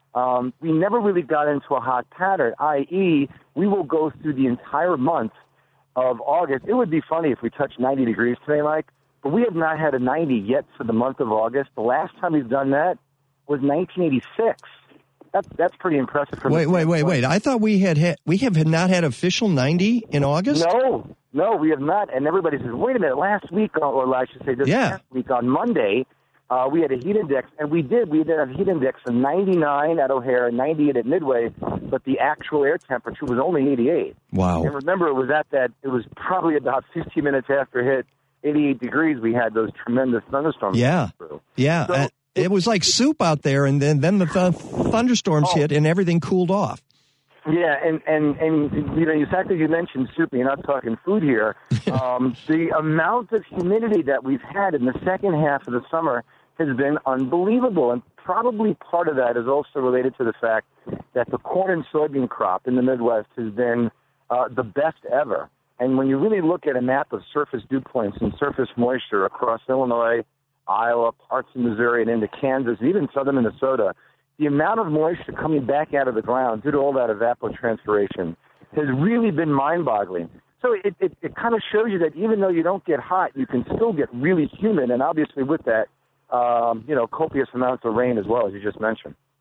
we never really got into a hot pattern, i.e., we will go through the entire month of August. It would be funny if we touched 90 degrees today, Mike, but we have not had a 90 yet for the month of August. The last time we've done that was 1986. That's pretty impressive. Wait. I thought we have not had official 90 in August? No, we have not. And everybody says, wait a minute, last week, or I should say last week on Monday, we had a heat index, and we did have a heat index of 99 at O'Hare and 98 at Midway, but the actual air temperature was only 88. Wow. And remember, it was probably about 15 minutes after it hit 88 degrees, we had those tremendous thunderstorms. Yeah. So, it was like soup out there, and then the thunderstorms hit, and everything cooled off. Yeah, and the fact that you mentioned soup, you're not talking food here. The amount of humidity that we've had in the second half of the summer has been unbelievable, and probably part of that is also related to the fact that the corn and soybean crop in the Midwest has been the best ever. And when you really look at a map of surface dew points and surface moisture across Illinois, Iowa, parts of Missouri, and into Kansas, and even southern Minnesota, the amount of moisture coming back out of the ground due to all that evapotranspiration has really been mind-boggling. So it kind of shows you that even though you don't get hot, you can still get really humid, and obviously with that, copious amounts of rain as well, as you just mentioned.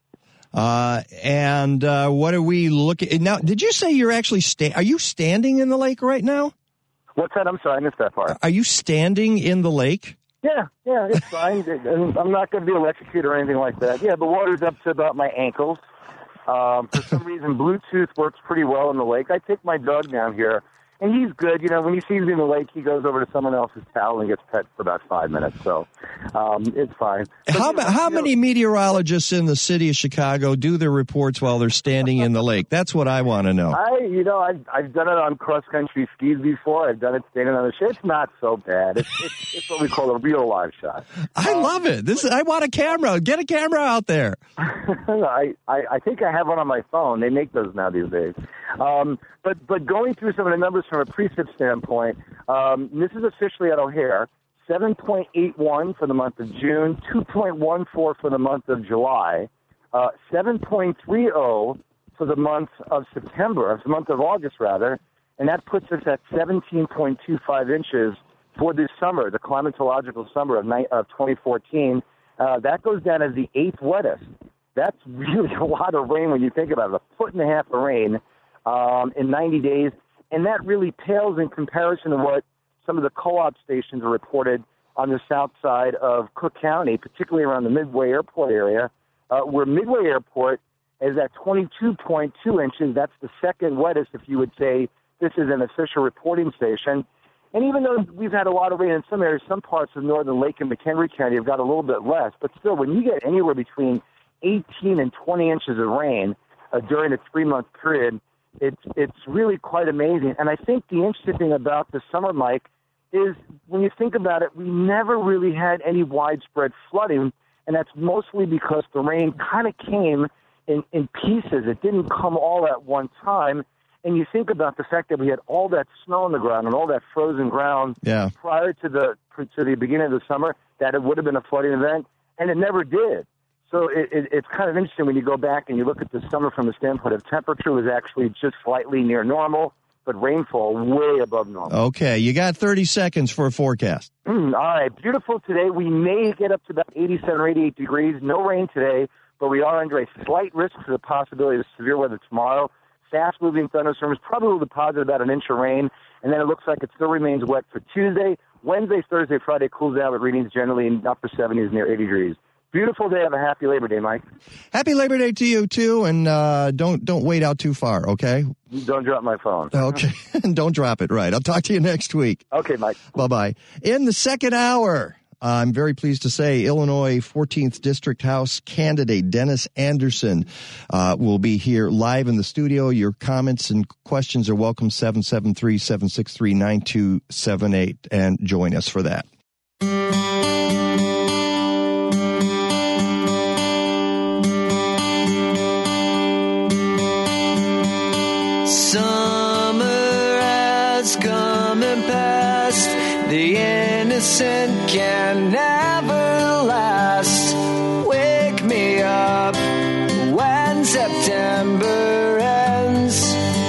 And what are we looking at now? Did you say you're actually are you standing in the lake right now? What's that? I'm sorry, I missed that part. Are you standing in the lake? Yeah, it's fine. I'm not going to be electrocuted or anything like that. Yeah, the water's up to about my ankles. For some reason, Bluetooth works pretty well in the lake. I take my dog down here, and he's good. When he sees me in the lake, he goes over to someone else's towel and gets pet for about 5 minutes. So it's fine. But, how many meteorologists in the city of Chicago do their reports while they're standing in the lake? That's what I want to know. I've done it on cross-country skis before. I've done it standing on the ship. It's not so bad. It's what we call a real live shot. I love it. I want a camera. Get a camera out there. I think I have one on my phone. They make those now these days. But going through some of the numbers from a precip standpoint, this is officially at O'Hare, 7.81 for the month of June, 2.14 for the month of July, 7.30 for the month of August, and that puts us at 17.25 inches for this summer, the climatological summer of 2014. That goes down as the 8th wettest. That's really a lot of rain when you think about it, 1.5 feet of rain in 90 days. And that really pales in comparison to what some of the co-op stations are reported on the south side of Cook County, particularly around the Midway Airport area, where Midway Airport is at 22.2 inches. That's the second wettest, if you would say this is an official reporting station. And even though we've had a lot of rain in some areas, some parts of northern Lake and McHenry County have got a little bit less. But still, when you get anywhere between 18 and 20 inches of rain during a 3-month period, it's really quite amazing. And I think the interesting thing about the summer, Mike, is when you think about it, we never really had any widespread flooding, and that's mostly because the rain kind of came in pieces. It didn't come all at one time. And you think about the fact that we had all that snow on the ground and all that frozen ground prior to the beginning of the summer, that it would have been a flooding event, and it never did. So it's kind of interesting when you go back and you look at the summer from the standpoint of temperature was actually just slightly near normal, but rainfall way above normal. Okay, you got 30 seconds for a forecast. All right, beautiful today. We may get up to about 87 or 88 degrees. No rain today, but we are under a slight risk for the possibility of severe weather tomorrow. Fast-moving thunderstorms, probably will deposit about an inch of rain, and then it looks like it still remains wet for Tuesday. Wednesday, Thursday, Friday cools down with readings generally in upper 70s, near 80 degrees. Beautiful day. Have a happy Labor Day, Mike. Happy Labor Day to you, too, and don't wait out too far, okay? Don't drop my phone. Okay, don't drop it, right. I'll talk to you next week. Okay, Mike. Bye-bye. In the second hour, I'm very pleased to say Illinois 14th District House candidate Dennis Anderson will be here live in the studio. Your comments and questions are welcome, 773-763-9278, and join us for that. Summer has come and passed. The innocent can never last. Wake me up when September ends.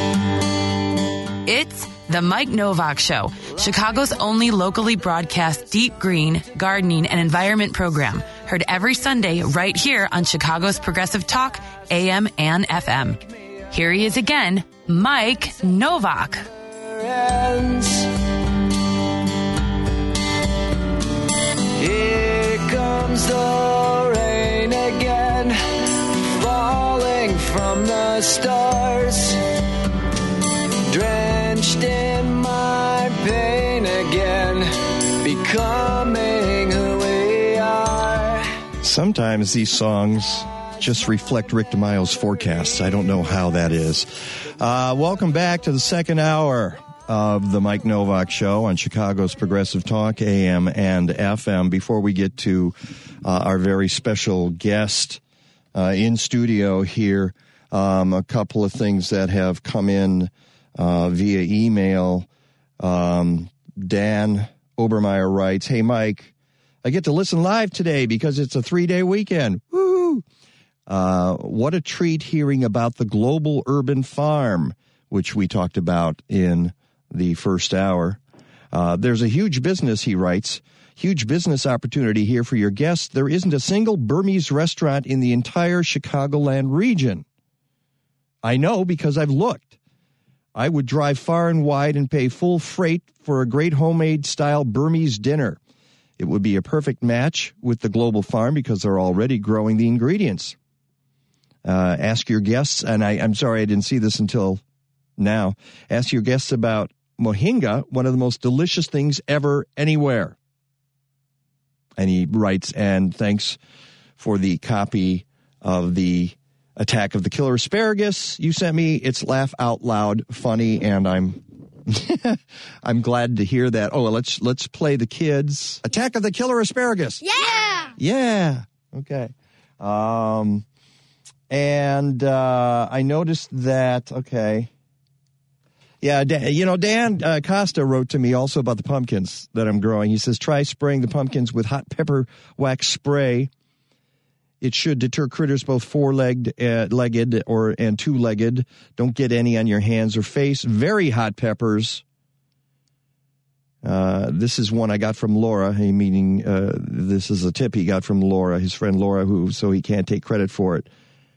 It's The Mike Novak Show, Chicago's only locally broadcast deep green, gardening, and environment program. Heard every Sunday right here on Chicago's Progressive Talk, AM and FM. Here he is again, Mike Novak. Here comes the rain again, falling from the stars, drenched in my pain again, becoming who we are. Sometimes these songs just reflect Rick DeMaio's forecasts. I don't know how that is. Welcome back to the second hour of the Mike Novak Show on Chicago's Progressive Talk, AM and FM. Before we get to our very special guest in studio here, a couple of things that have come in via email. Dan Obermeyer writes, "Hey, Mike, I get to listen live today because it's a 3-day weekend. Woo! What a treat hearing about the Global Urban Farm, which we talked about in the first hour. There's a huge business," he writes, Huge business opportunity here for your guests. There isn't a single Burmese restaurant in the entire Chicagoland region. I know because I've looked. I would drive far and wide and pay full freight for a great homemade-style Burmese dinner. It would be a perfect match with the Global Farm because they're already growing the ingredients. Ask your guests, and I'm sorry I didn't see this until now. Ask your guests about mohinga, one of the most delicious things ever anywhere. And he writes, and thanks for the copy of the Attack of the Killer Asparagus you sent me. It's laugh out loud funny, and I'm I'm glad to hear that. Oh, let's play the kids. Attack of the Killer Asparagus. Yeah. Yeah. Okay. And I noticed that. Okay. Yeah, Dan Costa wrote to me also about the pumpkins that I'm growing. He says, try spraying the pumpkins with hot pepper wax spray. It should deter critters both four-legged, legged, and two-legged. Don't get any on your hands or face. Very hot peppers. This is one I got from Laura, meaning this is a tip he got from Laura, his friend Laura, so he can't take credit for it.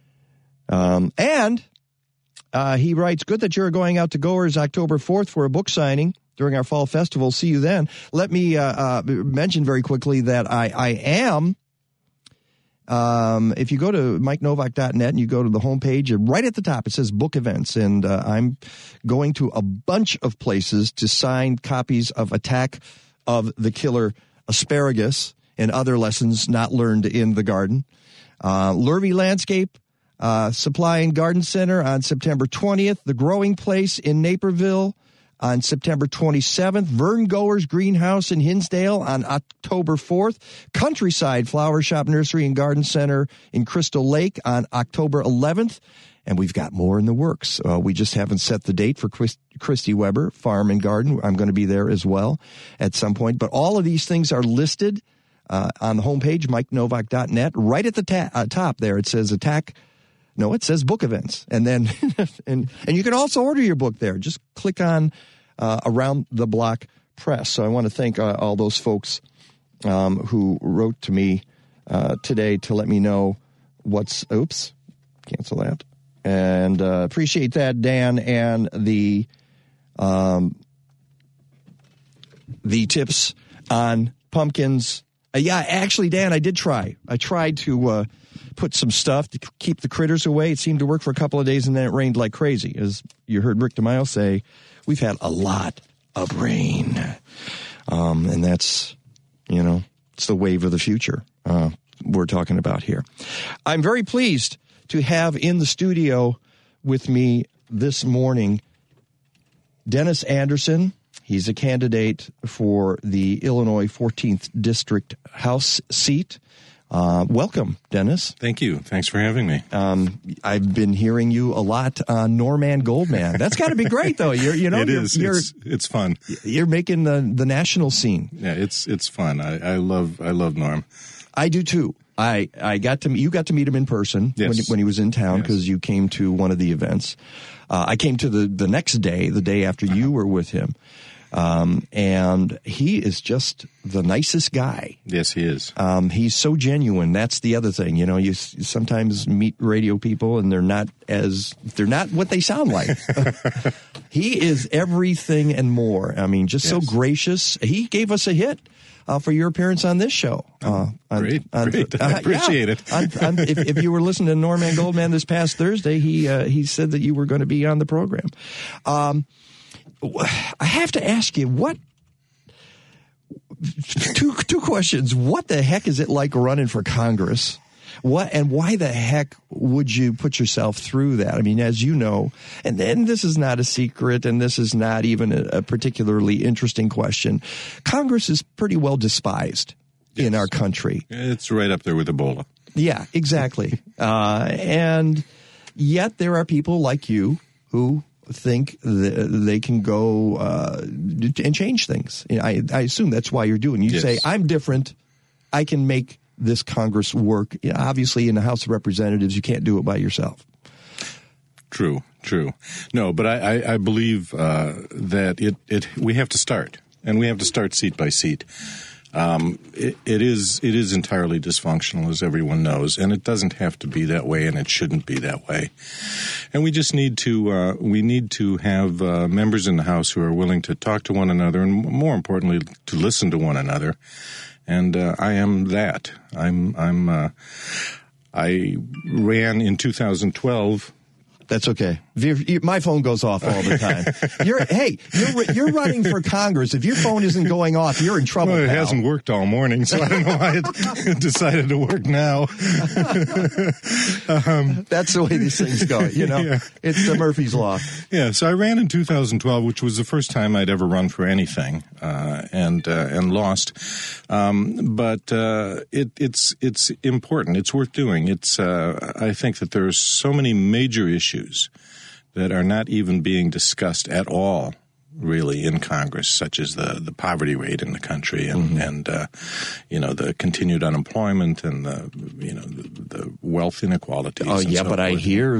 And he writes, good that you're going out to Goers October 4th for a book signing during our fall festival. See you then. Let me mention very quickly that I am... if you go to MikeNovak.net and you go to the homepage, right at the top, it says book events. And I'm going to a bunch of places to sign copies of Attack of the Killer Asparagus and other lessons not learned in the garden. Lurvy Landscape Supply and Garden Center on September 20th. The Growing Place in Naperville on September 27th, Vern Goer's Greenhouse in Hinsdale on October 4th, Countryside Flower Shop Nursery and Garden Center in Crystal Lake on October 11th, and we've got more in the works. We just haven't set the date for Christy Weber Farm and Garden. I'm going to be there as well at some point, but all of these things are listed on the homepage, MikeNovak.net. Right at the top there, it says it says book events. And then, and you can also order your book there. Just click on Around the Block Press. So I want to thank all those folks who wrote to me today to let me know cancel that. And appreciate that, Dan, and the tips on pumpkins. Actually, Dan, I did try. I tried to put some stuff to keep the critters away. It seemed to work for a couple of days, and then it rained like crazy. As you heard Rick DeMaio say, we've had a lot of rain. And that's, it's the wave of the future we're talking about here. I'm very pleased to have in the studio with me this morning Dennis Anderson. He's a candidate for the Illinois 14th District House seat. Welcome, Dennis. Thank you. Thanks for having me. I've been hearing you a lot on Norman Goldman. That's got to be great, though. It is. It's fun. You're making the national scene. Yeah, it's fun. I love Norm. I do too. You got to meet him in person when he was in town because you came to one of the events. I came to the next day, the day after you were with him. And he is just the nicest guy. Yes, he is. He's so genuine. That's the other thing. You sometimes meet radio people and they're not what they sound like. He is everything and more. I mean, just so gracious. He gave us a hit for your appearance on this show. Great. I appreciate it. If you were listening to Norman Goldman this past Thursday, he said that you were going to be on the program. I have to ask you, two questions. What the heck is it like running for Congress? And why the heck would you put yourself through that? I mean, as you know, and this is not a secret, and this is not even a particularly interesting question. Congress is pretty well despised in our country. It's right up there with Ebola. Yeah, exactly. And yet there are people like you who think they can go and change things. I assume that's why you're doing. You say, I'm different. I can make this Congress work. Obviously, in the House of Representatives, you can't do it by yourself. True. No, but I believe that we have to start, and we have to start seat by seat. It is entirely dysfunctional, as everyone knows, and it doesn't have to be that way, and it shouldn't be that way. And we just need to have members in the House who are willing to talk to one another, and more importantly, to listen to one another. And I am that. I ran in 2012. That's okay. My phone goes off all the time. You're running for Congress. If your phone isn't going off, you're in trouble. Well, it pal. hasn't worked all morning, so I don't know why it decided to work now. That's the way these things go. Yeah. It's the Murphy's Law. Yeah. So I ran in 2012, which was the first time I'd ever run for anything, and lost. But it's important. It's worth doing. I think that there's so many major issues that are not even being discussed at all, really, in Congress, such as the poverty rate in the country and the continued unemployment and the wealth inequalities. Oh, yeah, but I hear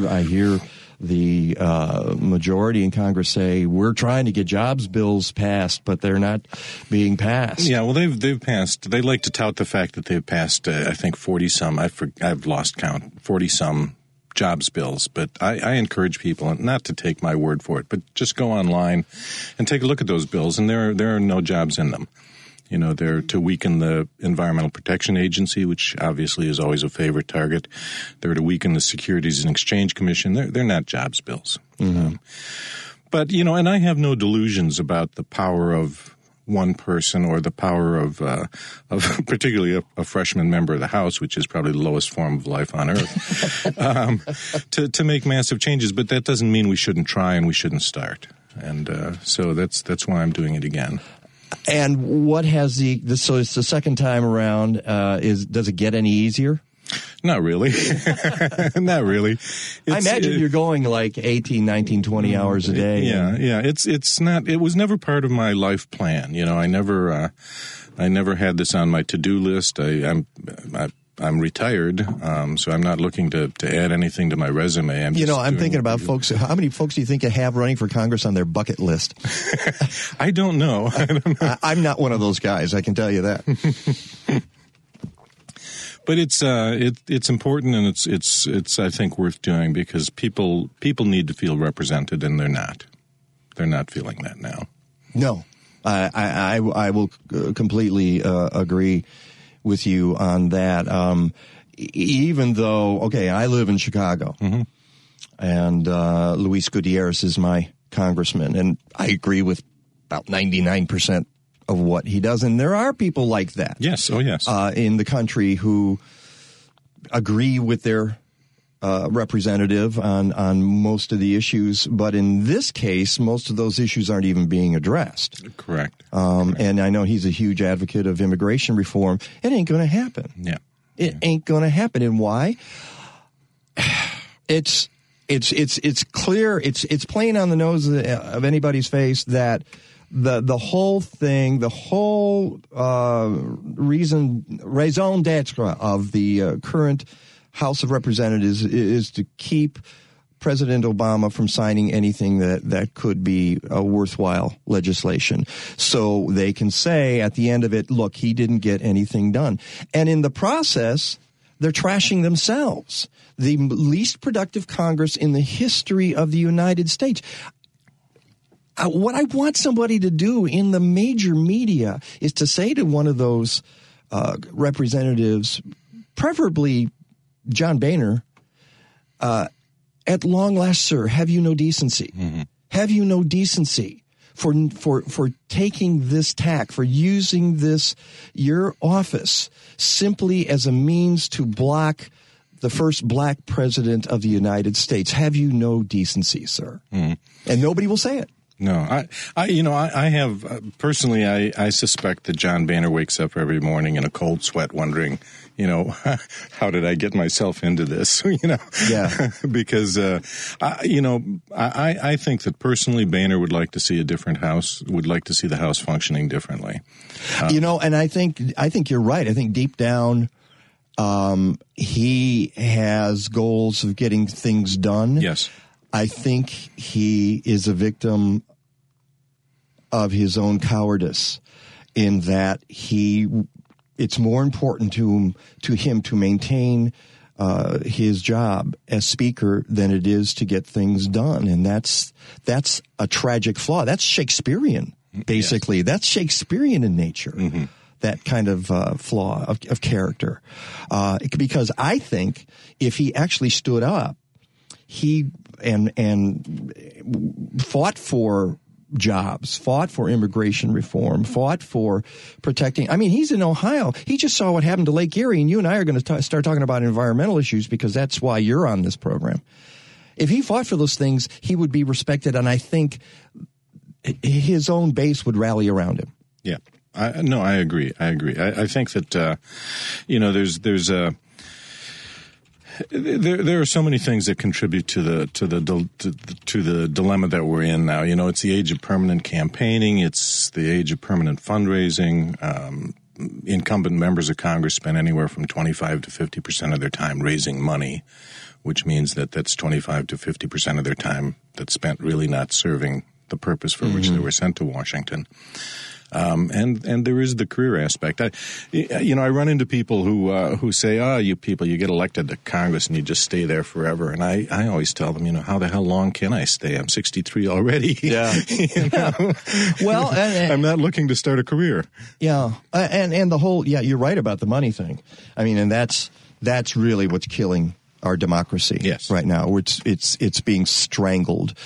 the majority in Congress say we're trying to get jobs bills passed, but they're not being passed. Yeah, well, they've passed. They like to tout the fact that they've passed, I think, 40-some. I've lost count. 40-some jobs bills, but I encourage people not to take my word for it, but just go online and take a look at those bills, and there are no jobs in them. They're to weaken the Environmental Protection Agency, which obviously is always a favorite target. They're to weaken the Securities and Exchange Commission. They're not jobs bills. Mm-hmm. But and I have no delusions about the power of one person or the power of particularly a freshman member of the House, which is probably the lowest form of life on earth, to make massive changes. But that doesn't mean we shouldn't try and we shouldn't start. And so that's why I'm doing it again. And what has so it's the second time around, does it get any easier? Not really. Not really. I imagine you're going like 18, 19, 20 hours a day. Yeah. It's not, it was never part of my life plan. I never had this on my to-do list. I'm retired, so I'm not looking to add anything to my resume. I'm thinking about folks. How many folks do you think you have running for Congress on their bucket list? I don't know. I'm not one of those guys. I can tell you that. But it's important, and it's I think worth doing because people need to feel represented, and they're not. They're not feeling that now. No, I will completely agree with you on that. Even though, I live in Chicago, and Luis Gutierrez is my congressman, and I agree with about 99% of what he does. And there are people like that. Yes. Oh, yes. In the country who agree with their representative on most of the issues. But in this case, most of those issues aren't even being addressed. Correct. And I know he's a huge advocate of immigration reform. It ain't going to happen. Yeah. It ain't going to happen. And why? It's clear. It's plain on the nose of anybody's face that the whole thing, the whole raison d'etre of the current House of Representatives is to keep President Obama from signing anything that could be a worthwhile legislation. So they can say at the end of it, look, he didn't get anything done. And in the process, they're trashing themselves. The least productive Congress in the history of the United States. What I want somebody to do in the major media is to say to one of those representatives, preferably John Boehner, at long last, sir, have you no decency? Mm-hmm. Have you no decency for taking this tack, for using your office simply as a means to block the first black president of the United States? Have you no decency, sir? Mm-hmm. And nobody will say it. No, I have personally. I suspect that John Boehner wakes up every morning in a cold sweat, wondering, how did I get myself into this? Yeah. Because I think that personally, Boehner would like to see a different House. Would like to see the House functioning differently. And I think you're right. I think deep down, he has goals of getting things done. Yes. I think he is a victim of his own cowardice. in that it's more important to him to maintain his job as speaker than it is to get things done. And that's a tragic flaw. That's Shakespearean, basically. Yes. That's Shakespearean in nature. Mm-hmm. That kind of flaw of character. Because I think if he actually stood up, he and fought for jobs, fought for immigration reform, fought for protecting. I mean, he's in Ohio. He just saw what happened to Lake Erie, and you and I are going to start talking about environmental issues because that's why you're on this program. If he fought for those things, he would be respected, and I think his own base would rally around him. Yeah. I agree. I think that, there are so many things that contribute to the dilemma that we're in now. You know, it's the age of permanent campaigning. It's the age of permanent fundraising. Incumbent members of Congress spend anywhere from 25 to 50% of their time raising money, which means that that's 25 to 50% of their time that's spent really not serving the purpose for which they were sent to Washington. And there is the career aspect. I run into people who say, you people, you get elected to Congress and you just stay there forever. And I always tell them, how the hell long can I stay? I'm 63 already. Yeah. Well, I'm not looking to start a career. Yeah. And the whole, you're right about the money thing. I mean, and that's really what's killing our democracy right now. It's being strangled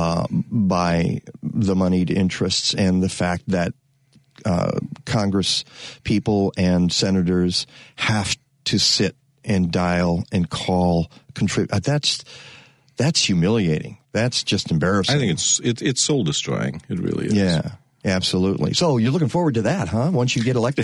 by the moneyed interests and the fact that Congress people and senators have to sit and dial and call, contribute. That's humiliating. That's just embarrassing. I think it's soul destroying. It really is. Yeah. Absolutely. So you're looking forward to that, huh? Once you get elected?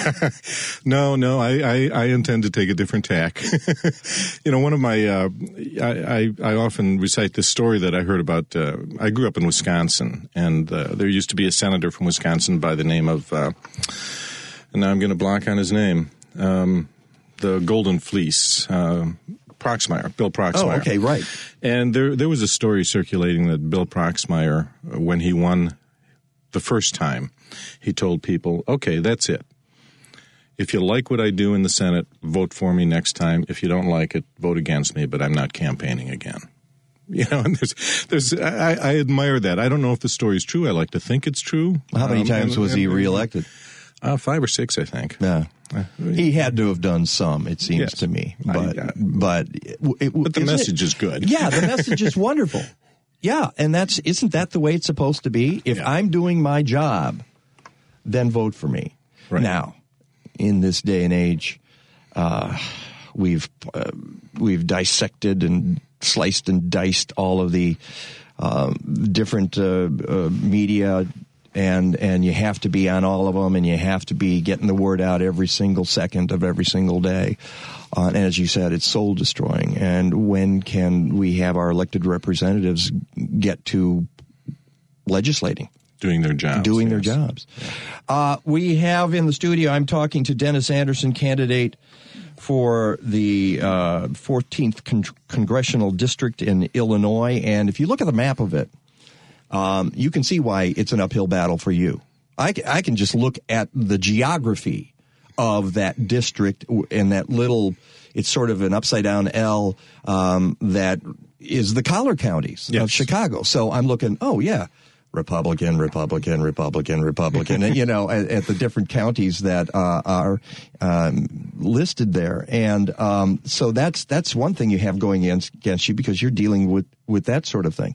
No. I intend to take a different tack. One of my I often recite this story that I heard about. I grew up in Wisconsin, and there used to be a senator from Wisconsin by the name of, and now I'm going to block on his name, the Golden Fleece. Proxmire, Bill Proxmire. Oh, okay, right. And there was a story circulating that Bill Proxmire, when he won the first time, he told people, okay, that's it. If you like what I do in the Senate, vote for me next time. If you don't like it, vote against me, but I'm not campaigning again. And I admire that. I don't know if the story is true. I like to think it's true. How many times was he reelected? 5 or 6, I think. Yeah. He had to have done some, it seems to me. But the message is good. Yeah, the message is wonderful. Yeah, and isn't that the way it's supposed to be? If I'm doing my job, then vote for me. Right. Now, in this day and age, we've dissected and sliced and diced all of the different media, and you have to be on all of them, and you have to be getting the word out every single second of every single day. And as you said, it's soul destroying. And when can we have our elected representatives get to legislating? Doing their jobs. We have in the studio, I'm talking to Dennis Anderson, candidate for the 14th Congressional District in Illinois. And if you look at the map of it, you can see why it's an uphill battle for you. I can just look at the geography of that district and that it's sort of an upside down L that is the collar counties of Chicago. So I'm looking, Republican, and, at the different counties that are listed there. And so that's one thing you have going against you because you're dealing with that sort of thing.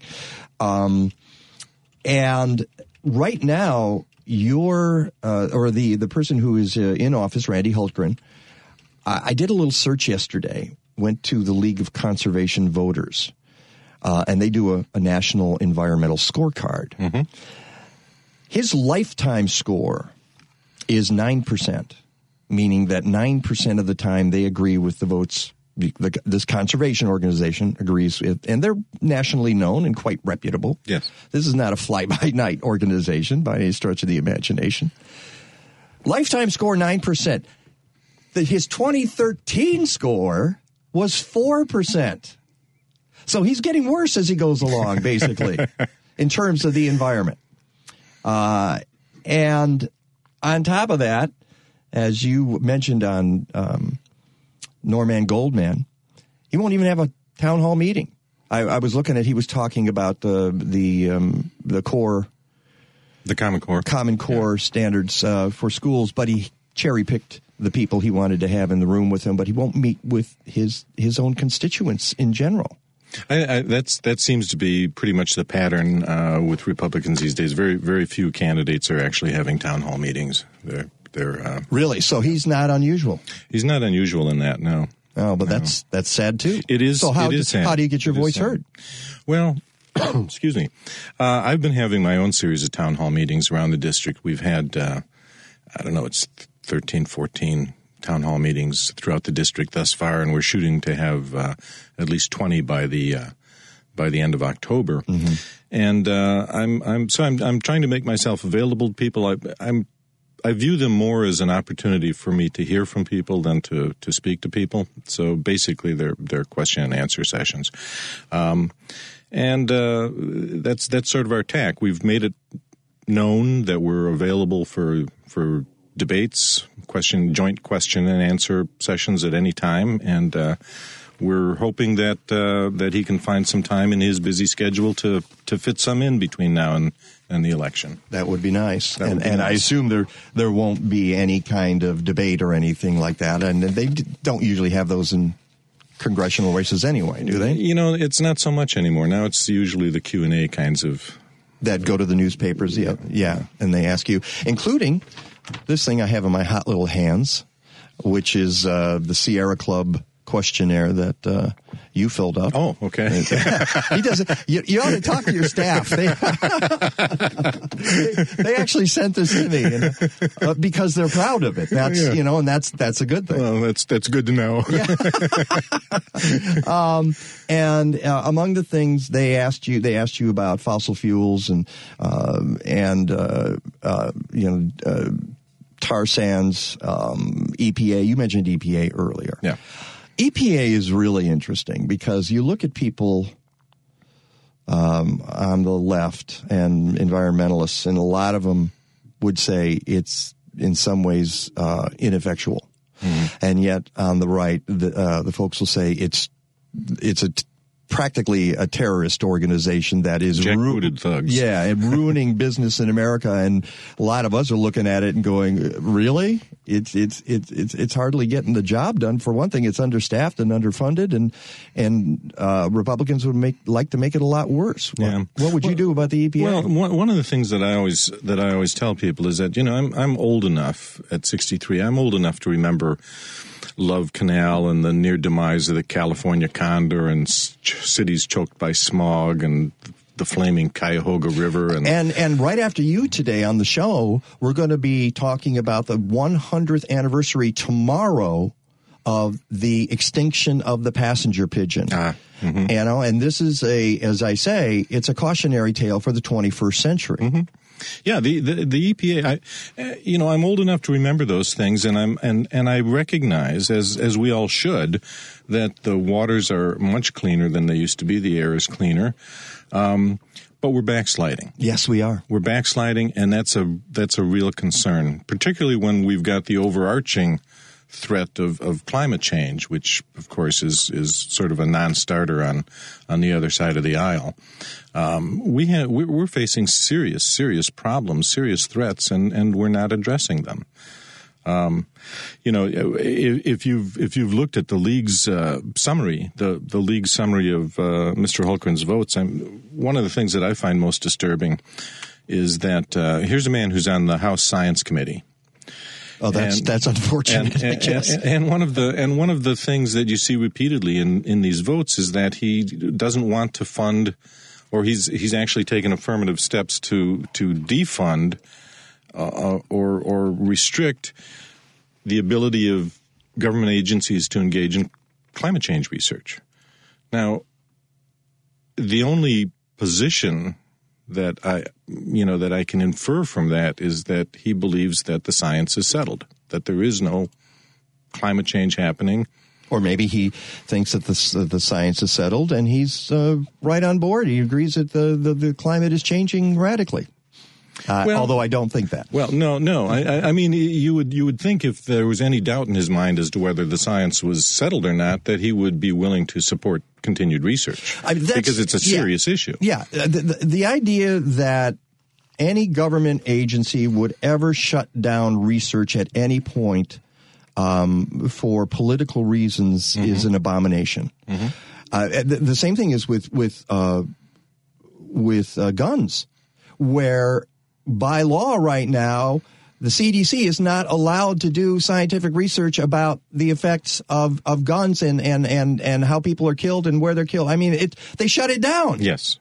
And right now, the person who is in office, Randy Hultgren, I did a little search yesterday, went to the League of Conservation Voters, and they do a national environmental scorecard. Mm-hmm. His lifetime score is 9%, meaning that 9% of the time they agree with the votes. This conservation organization agrees with, and they're nationally known and quite reputable. Yes. This is not a fly-by-night organization by any stretch of the imagination. Lifetime score, 9%. His 2013 score was 4%. So he's getting worse as he goes along, basically, in terms of the environment. And on top of that, as you mentioned on Norman Goldman, he won't even have a town hall meeting. I was looking at, he was talking about the core, the Common Core standards for schools, but he cherry-picked the people he wanted to have in the room with him, but he won't meet with his own constituents in general. That seems to be pretty much the pattern with Republicans these days. Very, very few candidates are actually having town hall meetings. They're really? So he's not unusual? He's not unusual in that, no. Oh, but that's sad, too. It is. So how sad. Do you get your voice heard? Well, excuse me. I've been having my own series of town hall meetings around the district. We've had, it's 13, 14 town hall meetings throughout the district thus far, and we're shooting to have at least 20 by the end of October. Mm-hmm. And I'm trying to make myself available to people. I view them more as an opportunity for me to hear from people than to speak to people. So basically, they're question and answer sessions, and that's sort of our tack. We've made it known that we're available for debates, joint question and answer sessions at any time, and we're hoping that he can find some time in his busy schedule to fit some in between now and the election. That would be nice. And I assume there won't be any kind of debate or anything like that, and they don't usually have those in congressional races anyway, do they? It's not so much anymore. Now it's usually the Q&A kinds of... That go to the newspapers, yeah, and they ask you, including this thing I have in my hot little hands, which is the Sierra Club questionnaire that you filled up. Oh, okay. He doesn't. You ought to talk to your staff. They actually sent this to me because they're proud of it. That's and that's a good thing. Well, that's good to know. Yeah. And among the things they asked you about fossil fuels and tar sands, EPA. You mentioned EPA earlier. Yeah. EPA is really interesting because you look at people on the left and environmentalists, and a lot of them would say it's in some ways ineffectual. Mm-hmm. And yet on the right, the folks will say it's practically a terrorist organization that is jackbooted thugs. Yeah, and ruining business in America. And a lot of us are looking at it and going, really? It's hardly getting the job done. For one thing, it's understaffed and underfunded, and Republicans would like to make it a lot worse. Yeah. What would you do about the EPA? Well, one of the things that I always tell people is that I'm old enough at 63. I'm old enough to remember Love Canal and the near demise of the California Condor and cities choked by smog and the flaming Cuyahoga River. And right after you today on the show, we're going to be talking about the 100th anniversary tomorrow of the extinction of the passenger pigeon. Mm-hmm. And this is as I say, it's a cautionary tale for the 21st century. Mm-hmm. Yeah, the EPA. I'm old enough to remember those things, and I recognize, as we all should, that the waters are much cleaner than they used to be. The air is cleaner, but we're backsliding. Yes, we are. We're backsliding, and that's a real concern, particularly when we've got the overarching threat of climate change, which of course is sort of a non-starter on the other side of the aisle. We're facing serious problems, serious threats, and we're not addressing them. If you've looked at the league's summary, the league's summary of Mr. Hultgren's votes, one of the things that I find most disturbing is that here's a man who's on the House Science Committee. Oh, that's unfortunate. I guess. And one of the things that you see repeatedly in these votes is that he doesn't want to fund, or he's actually taken affirmative steps to defund or restrict the ability of government agencies to engage in climate change research. Now, the only position that I can infer from that is that he believes that the science is settled, that there is no climate change happening. Or maybe he thinks that the science is settled and he's right on board. He agrees that the climate is changing radically. Although I don't think that. Well, no. I mean, you would think if there was any doubt in his mind as to whether the science was settled or not, that he would be willing to support continued research because it's a serious issue. Yeah, the idea that any government agency would ever shut down research at any point for political reasons is an abomination. The same thing is with guns, where by law right now the CDC is not allowed to do scientific research about the effects of guns and how people are killed and where they're killed. I mean, they shut it down. Yes.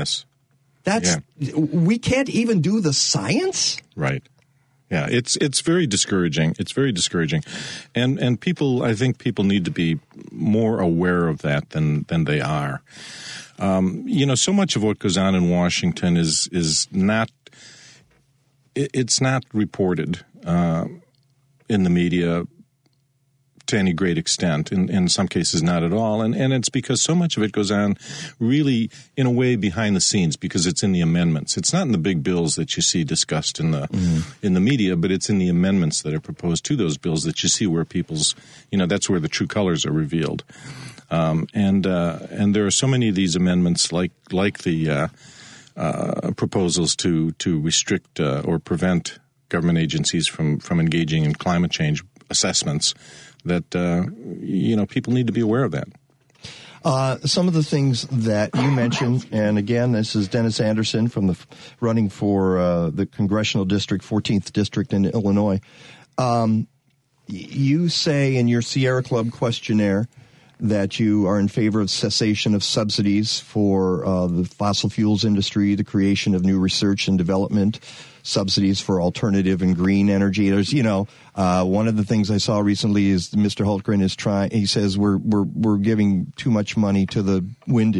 We can't even do the science? Right. Yeah, it's very discouraging. It's very discouraging. And people, I think people need to be more aware of that than they are. So much of what goes on in Washington is not, it's not reported in the media to any great extent, in some cases not at all. And it's because so much of it goes on really in a way behind the scenes because it's in the amendments. It's not in the big bills that you see discussed in the media, but it's in the amendments that are proposed to those bills that you see where people's, that's where the true colors are revealed. And there are so many of these amendments like the proposals to restrict or prevent government agencies from engaging in climate change assessments that, people need to be aware of that. Some of the things that you mentioned, and again, this is Dennis Anderson from running for the Congressional District, 14th District in Illinois. You say in your Sierra Club questionnaire that you are in favor of cessation of subsidies for the fossil fuels industry, the creation of new research and development, subsidies for alternative and green energy. There's, one of the things I saw recently is Mr. Hultgren is trying. He says we're giving too much money to the wind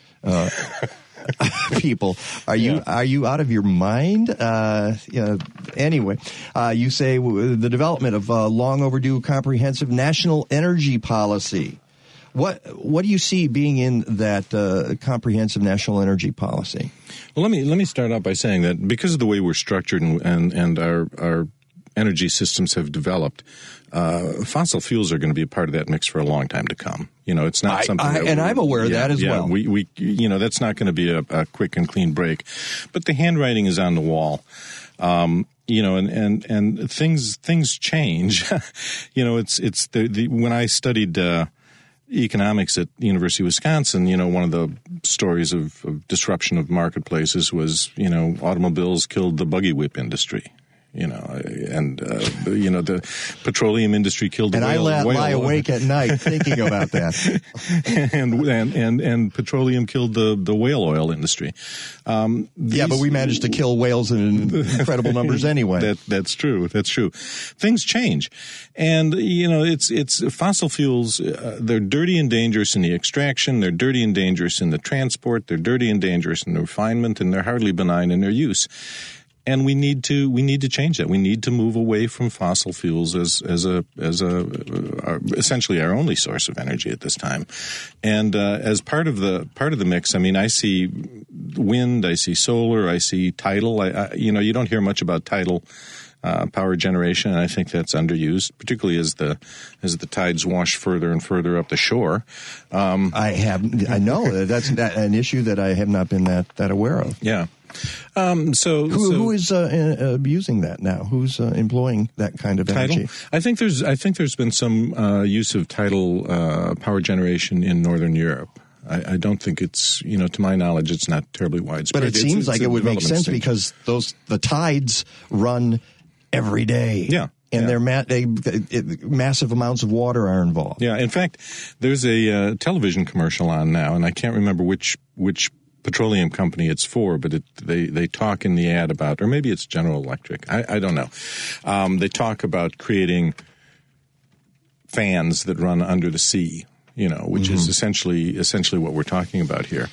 people. Are you out of your mind? Anyway, you say the development of long overdue comprehensive national energy policy. What do you see being in that comprehensive national energy policy? Well, let me start out by saying that because of the way we're structured and our energy systems have developed, fossil fuels are going to be a part of that mix for a long time to come. It's not something. I'm aware of that as well. We that's not going to be a quick and clean break, but the handwriting is on the wall. And things change. It's when I studied economics at the University of Wisconsin, one of the stories of disruption of marketplaces was, automobiles killed the buggy whip industry. The petroleum industry killed the whale. And I lie awake at night thinking about that. and petroleum killed the whale oil industry. But we managed to kill whales in incredible numbers anyway. That's true. Things change. And, it's fossil fuels, they're dirty and dangerous in the extraction, they're dirty and dangerous in the transport, they're dirty and dangerous in the refinement, and they're hardly benign in their use. And we need to change that. We need to move away from fossil fuels as essentially our only source of energy at this time. And as part of the mix, I see wind, I see solar, I see tidal. You don't hear much about tidal power generation, and I think that's underused, particularly as the tides wash further and further up the shore. I know that's an issue that I have not been that aware of. Yeah. Who is abusing that now? Who's employing that kind of energy? I think there's been some use of tidal power generation in Northern Europe. I don't think it's, to my knowledge, it's not terribly widespread. But it seems like it would make sense because the tides run every day. Yeah. And massive amounts of water are involved. Yeah. In fact, there's a television commercial on now, and I can't remember which petroleum company it's for, but they talk in the ad about, or maybe it's General Electric. I don't know. They talk about creating fans that run under the sea, which is essentially what we're talking about here.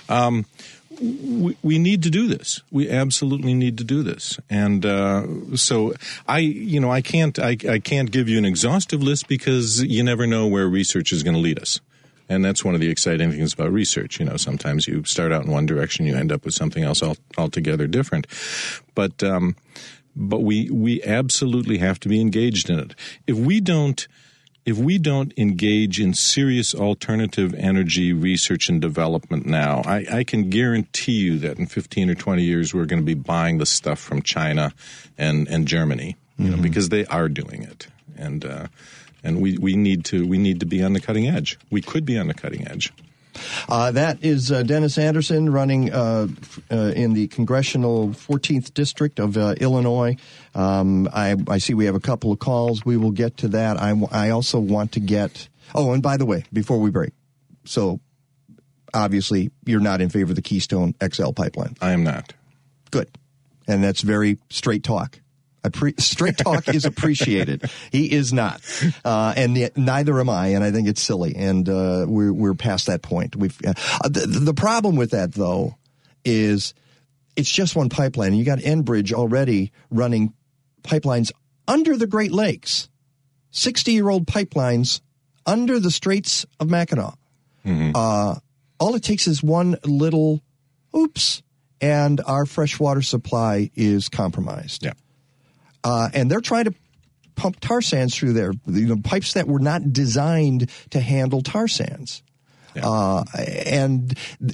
We need to do this. We absolutely need to do this. And so I can't give you an exhaustive list because you never know where research is going to lead us. And that's one of the exciting things about research. Sometimes you start out in one direction, you end up with something else altogether different. But we absolutely have to be engaged in it. If we don't engage in serious alternative energy research and development now, I can guarantee you that in 15 or 20 years we're going to be buying the stuff from China and Germany, because they are doing it. And we need to be on the cutting edge. We could be on the cutting edge. That is Dennis Anderson running in the congressional 14th District of Illinois. I see we have a couple of calls. We will get to that. I also want to get... Oh, and by the way, before we break, so obviously you're not in favor of the Keystone XL pipeline. I am not. Good. And that's very straight talk. Straight talk is appreciated. He is not, and neither am I. And I think it's silly. And we're past that point. The problem with that, though, is it's just one pipeline. You got Enbridge already running pipelines under the Great Lakes, 60-year-old pipelines under the Straits of Mackinac. Mm-hmm. All it takes is one little oops, and our freshwater supply is compromised. Yeah. And they're trying to pump tar sands through there, pipes that were not designed to handle tar sands. Yeah. And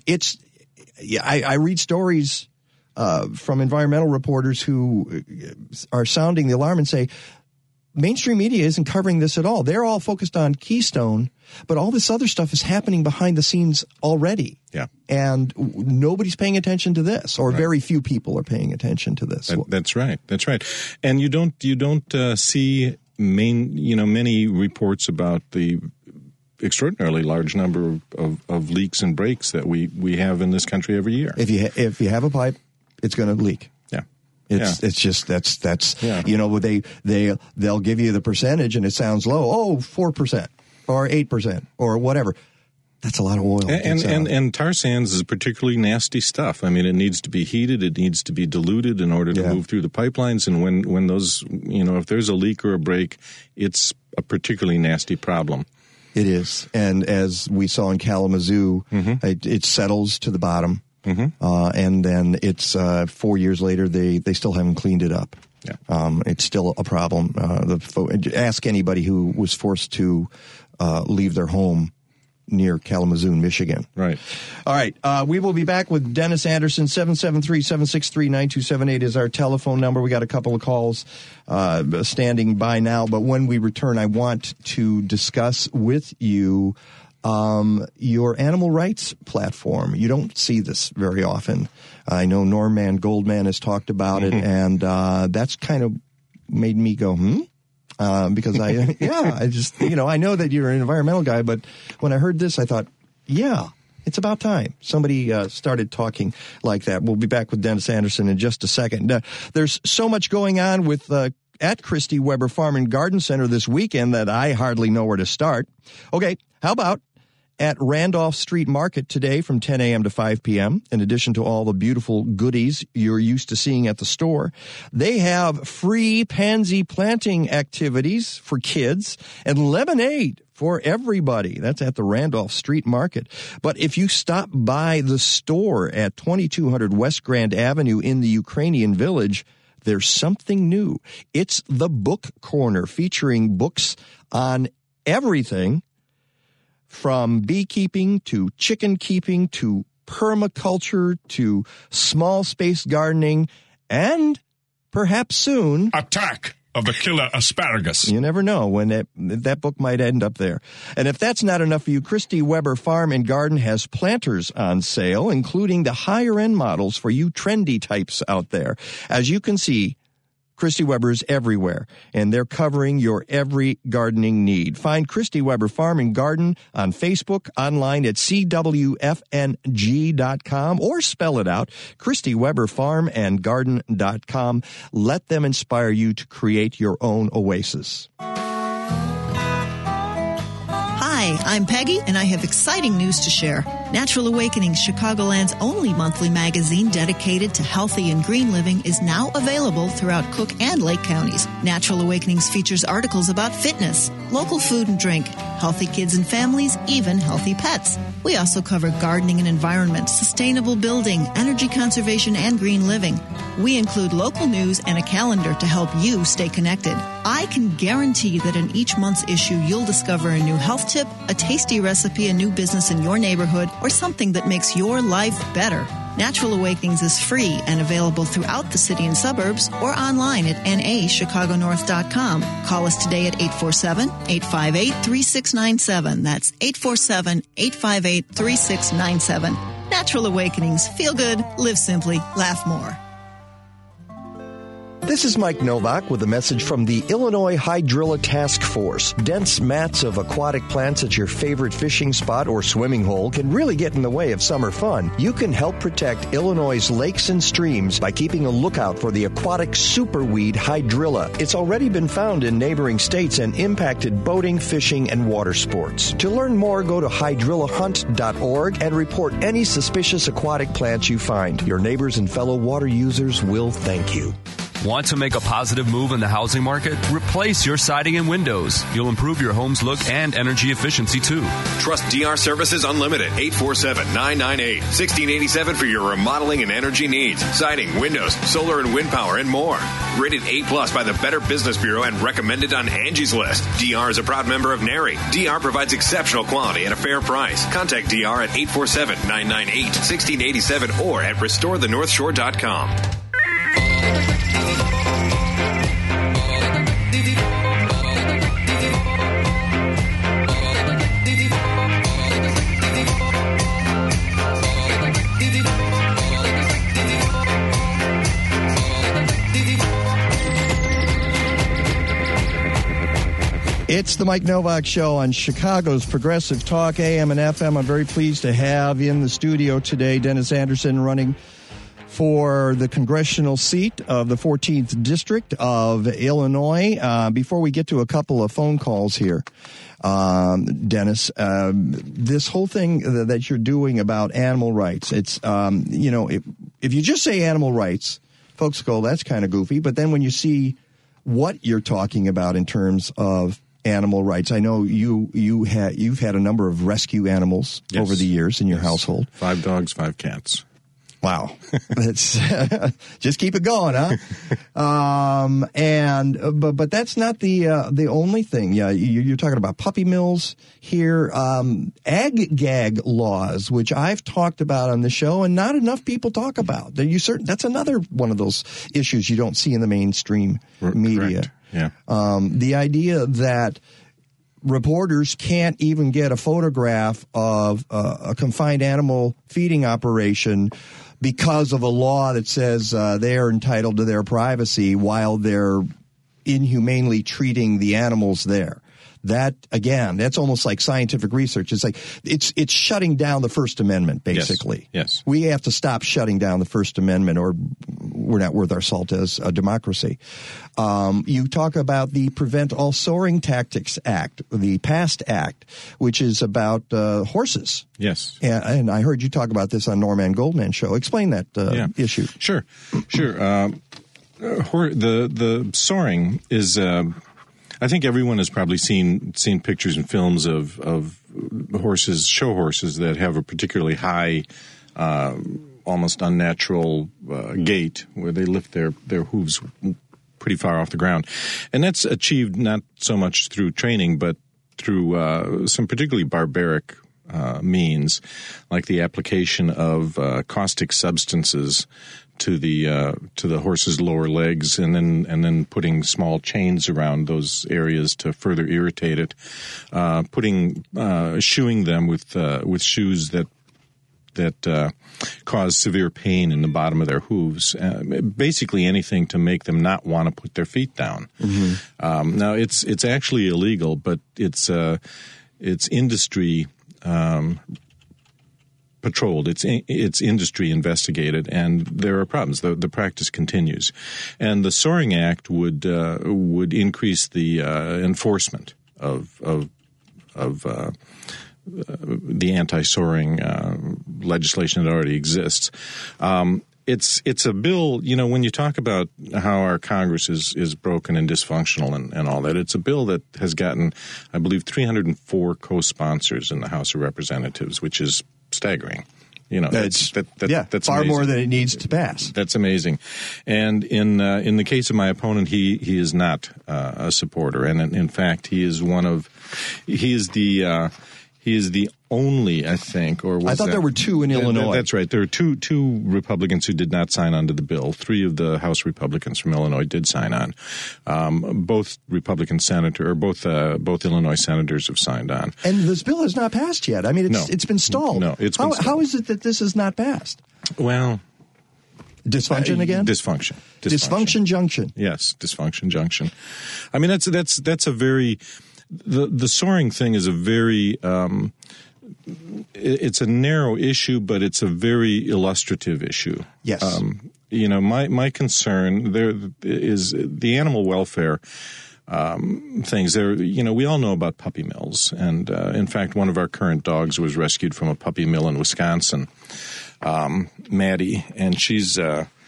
I read stories from environmental reporters who are sounding the alarm and say, mainstream media isn't covering this at all. They're all focused on Keystone, but all this other stuff is happening behind the scenes already. Yeah. And nobody's paying attention to this, or very few people are paying attention to this. That's right. That's right. And you don't see many reports about the extraordinarily large number of leaks and breaks that we have in this country every year. If you have a pipe, it's going to leak. It's just that's they'll give you the percentage and it sounds low. 4% or 8% or whatever. That's a lot of oil. And tar sands is particularly nasty stuff. I mean, it needs to be heated. It needs to be diluted in order to move through the pipelines. And when those, if there's a leak or a break, it's a particularly nasty problem. It is. And as we saw in Kalamazoo, it settles to the bottom. Mm-hmm. And then it's 4 years later, they still haven't cleaned it up. Yeah. It's still a problem. Ask anybody who was forced to leave their home near Kalamazoo, Michigan. Right. All right. We will be back with Dennis Anderson. 773-763-9278 is our telephone number. We got a couple of calls standing by now. But when we return, I want to discuss with you your animal rights platform. You don't see this very often. I know Norman Goldman has talked about it, and that's kind of made me go, because I just, I know that you're an environmental guy, but when I heard this, I thought, it's about time somebody started talking like that. We'll be back with Dennis Anderson in just a second. There's so much going on with at Christy Weber Farm and Garden Center this weekend that I hardly know where to start. Okay, how about at Randolph Street Market today from 10 a.m. to 5 p.m., in addition to all the beautiful goodies you're used to seeing at the store, they have free pansy planting activities for kids and lemonade for everybody. That's at the Randolph Street Market. But if you stop by the store at 2200 West Grand Avenue in the Ukrainian Village, there's something new. It's the Book Corner, featuring books on everything from beekeeping to chicken keeping to permaculture to small space gardening and perhaps soon Attack of the Killer Asparagus. You never know when that book might end up there. And if that's not enough for you, Christy Weber Farm and Garden has planters on sale, including the higher end models for you trendy types out there. As you can see, Christy Weber is everywhere, and they're covering your every gardening need. Find Christy Weber Farm and Garden on Facebook, online at cwfng.com, or spell it out, ChristyWeberFarmandGarden.com. Let them inspire you to create your own oasis. Hi, I'm Peggy, and I have exciting news to share. Natural Awakenings, Chicagoland's only monthly magazine dedicated to healthy and green living, is now available throughout Cook and Lake counties. Natural Awakenings features articles about fitness, local food and drink, healthy kids and families, even healthy pets. We also cover gardening and environment, sustainable building, energy conservation, and green living. We include local news and a calendar to help you stay connected. I can guarantee that in each month's issue, you'll discover a new health tip, a tasty recipe, a new business in your neighborhood, or something that makes your life better. Natural Awakenings is free and available throughout the city and suburbs or online at nachicagonorth.com. Call us today at 847-858-3697. That's 847-858-3697. Natural Awakenings. Feel good, live simply, laugh more. This is Mike Novak with a message from the Illinois Hydrilla Task Force. Dense mats of aquatic plants at your favorite fishing spot or swimming hole can really get in the way of summer fun. You can help protect Illinois' lakes and streams by keeping a lookout for the aquatic superweed hydrilla. It's already been found in neighboring states and impacted boating, fishing, and water sports. To learn more, go to hydrillahunt.org and report any suspicious aquatic plants you find. Your neighbors and fellow water users will thank you. Want to make a positive move in the housing market? Replace your siding and windows. You'll improve your home's look and energy efficiency, too. Trust DR Services Unlimited, 847-998-1687 for your remodeling and energy needs. Siding, windows, solar and wind power, and more. Rated A+ by the Better Business Bureau and recommended on Angie's List. DR is a proud member of NARI. DR provides exceptional quality at a fair price. Contact DR at 847-998-1687 or at restorethenorthshore.com. It's the Mike Novak Show on Chicago's Progressive Talk, AM and FM. I'm very pleased to have in the studio today Dennis Anderson, running for the congressional seat of the 14th District of Illinois. Before we get to a couple of phone calls here, Dennis, this whole thing that you're doing about animal rights, it's, if you just say animal rights, folks go, that's kind of goofy. But then when you see what you're talking about in terms of animal rights, I know you've had a number of rescue animals over the years in your household. 5 dogs, 5 cats. Wow. That's just keep it going, huh? But that's not the only thing. Yeah, you're talking about puppy mills here, ag-gag laws, which I've talked about on the show, and not enough people talk about. That's another one of those issues you don't see in the mainstream media. Correct. Yeah. The idea that reporters can't even get a photograph of a confined animal feeding operation because of a law that says they are entitled to their privacy while they're inhumanely treating the animals there. That, again, that's almost like scientific research. It's like it's shutting down the First Amendment, basically. Yes. We have to stop shutting down the First Amendment, or we're not worth our salt as a democracy. You talk about the Prevent All Soaring Tactics Act, the PAST Act, which is about horses. Yes. And I heard you talk about this on Norman Goldman's show. Explain that issue. Sure. The soaring is... I think everyone has probably seen pictures and films of horses, show horses that have a particularly high, almost unnatural gait where they lift their hooves pretty far off the ground. And that's achieved not so much through training, but through some particularly barbaric means, like the application of caustic substances to the horse's lower legs, and then putting small chains around those areas to further irritate it, shoeing them with shoes that cause severe pain in the bottom of their hooves. Basically anything to make them not want to put their feet down. Mm-hmm. Now it's actually illegal, but it's industry patrolled. It's industry investigated, and there are problems. The practice continues, and the Soaring Act would increase the enforcement of the anti-soaring legislation that already exists. it's a bill, when you talk about how our Congress is broken and dysfunctional and all that, it's a bill that has gotten, I believe, 304 co-sponsors in the House of Representatives, which is staggering. That's far amazing. More than it needs to pass. That's amazing. And in the case of my opponent, he is not a supporter, and in fact, he is the only, I think, or was I thought there were two in Illinois. That's right. There were two Republicans who did not sign on to the bill. 3 of the House Republicans from Illinois did sign on. Both Illinois senators have signed on. And this bill has not passed yet. I mean, it's been stalled. No, it's been stalled. How is it that this is not passed? Well, dysfunction again? Dysfunction junction. Yes, dysfunction junction. I mean, that's a very. The soaring thing is a very, it's a narrow issue, but it's a very illustrative issue. Yes. My concern there is the animal welfare things. There, we all know about puppy mills, and in fact, one of our current dogs was rescued from a puppy mill in Wisconsin, Maddie, and she's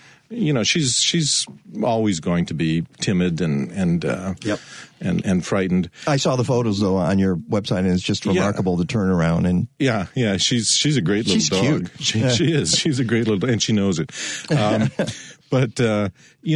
always going to be timid and frightened. I saw the photos though on your website, and it's just remarkable the turnaround. And she's a great little dog. Cute. She is. She's a great little, and she knows it. But there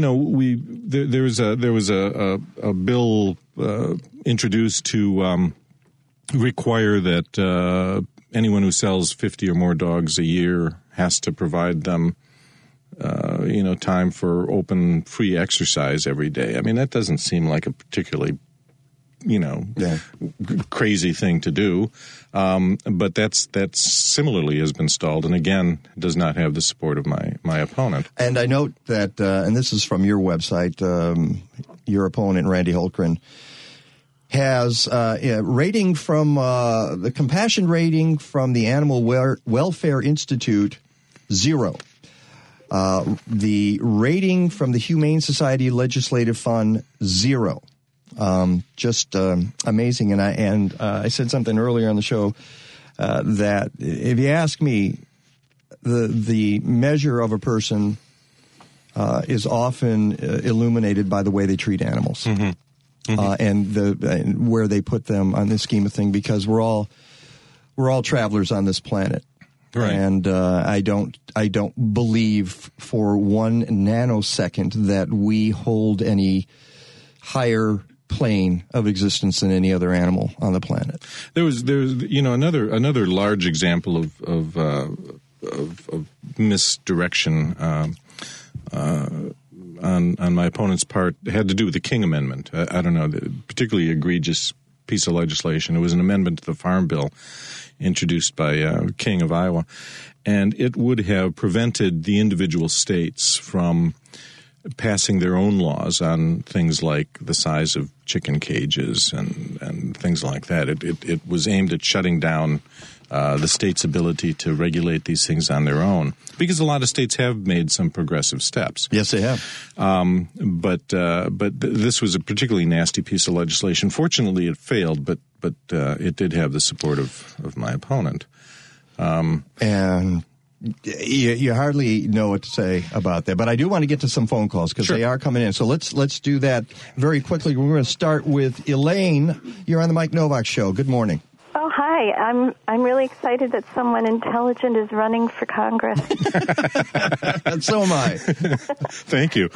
was a bill introduced to require that anyone who sells 50 or more dogs a year has to provide them time for open, free exercise every day. I mean, that doesn't seem like a particularly, crazy thing to do. But that's similarly has been stalled, and again, does not have the support of my opponent. And I note that, and this is from your website, your opponent, Randy Hultgren, has rating from the compassion rating from the Animal Welfare Institute, 0. The rating from the Humane Society Legislative Fund, 0. Just amazing. And I said something earlier on the show that if you ask me, the measure of a person is often illuminated by the way they treat animals, and where they put them on this scheme of thing. Because we're all travelers on this planet. Right. And I don't believe for 1 nanosecond that we hold any higher plane of existence than any other animal on the planet. There's another large example of misdirection on my opponent's part had to do with the King Amendment. I don't know, particularly egregious piece of legislation. It was an amendment to the Farm Bill introduced by King of Iowa, and it would have prevented the individual states from passing their own laws on things like the size of chicken cages and things like that. It was aimed at shutting down the state's ability to regulate these things on their own, because a lot of states have made some progressive steps. Yes, they have. But this was a particularly nasty piece of legislation. Fortunately, it failed, but it did have the support of my opponent. And you hardly know what to say about that. But I do want to get to some phone calls because they are coming in. So let's do that very quickly. We're going to start with Elaine. You're on the Mike Novak Show. Good morning. Oh, hi. I'm really excited that someone intelligent is running for Congress. So am I. Thank you.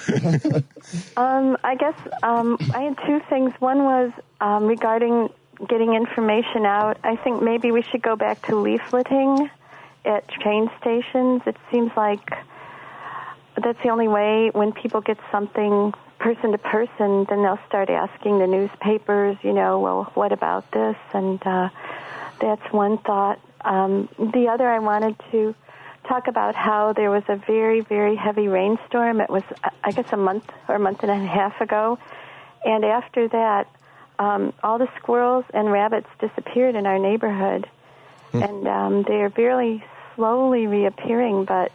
I guess I had 2 things. One was regarding getting information out. I think maybe we should go back to leafleting at train stations. It seems like that's the only way. When people get something person to person, then they'll start asking the newspapers, well, what about this? And that's one thought. The other, I wanted to talk about how there was a very, very heavy rainstorm. It was, I guess, a month or a month and a half ago. And after that, all the squirrels and rabbits disappeared in our neighborhood. And they are very slowly reappearing, but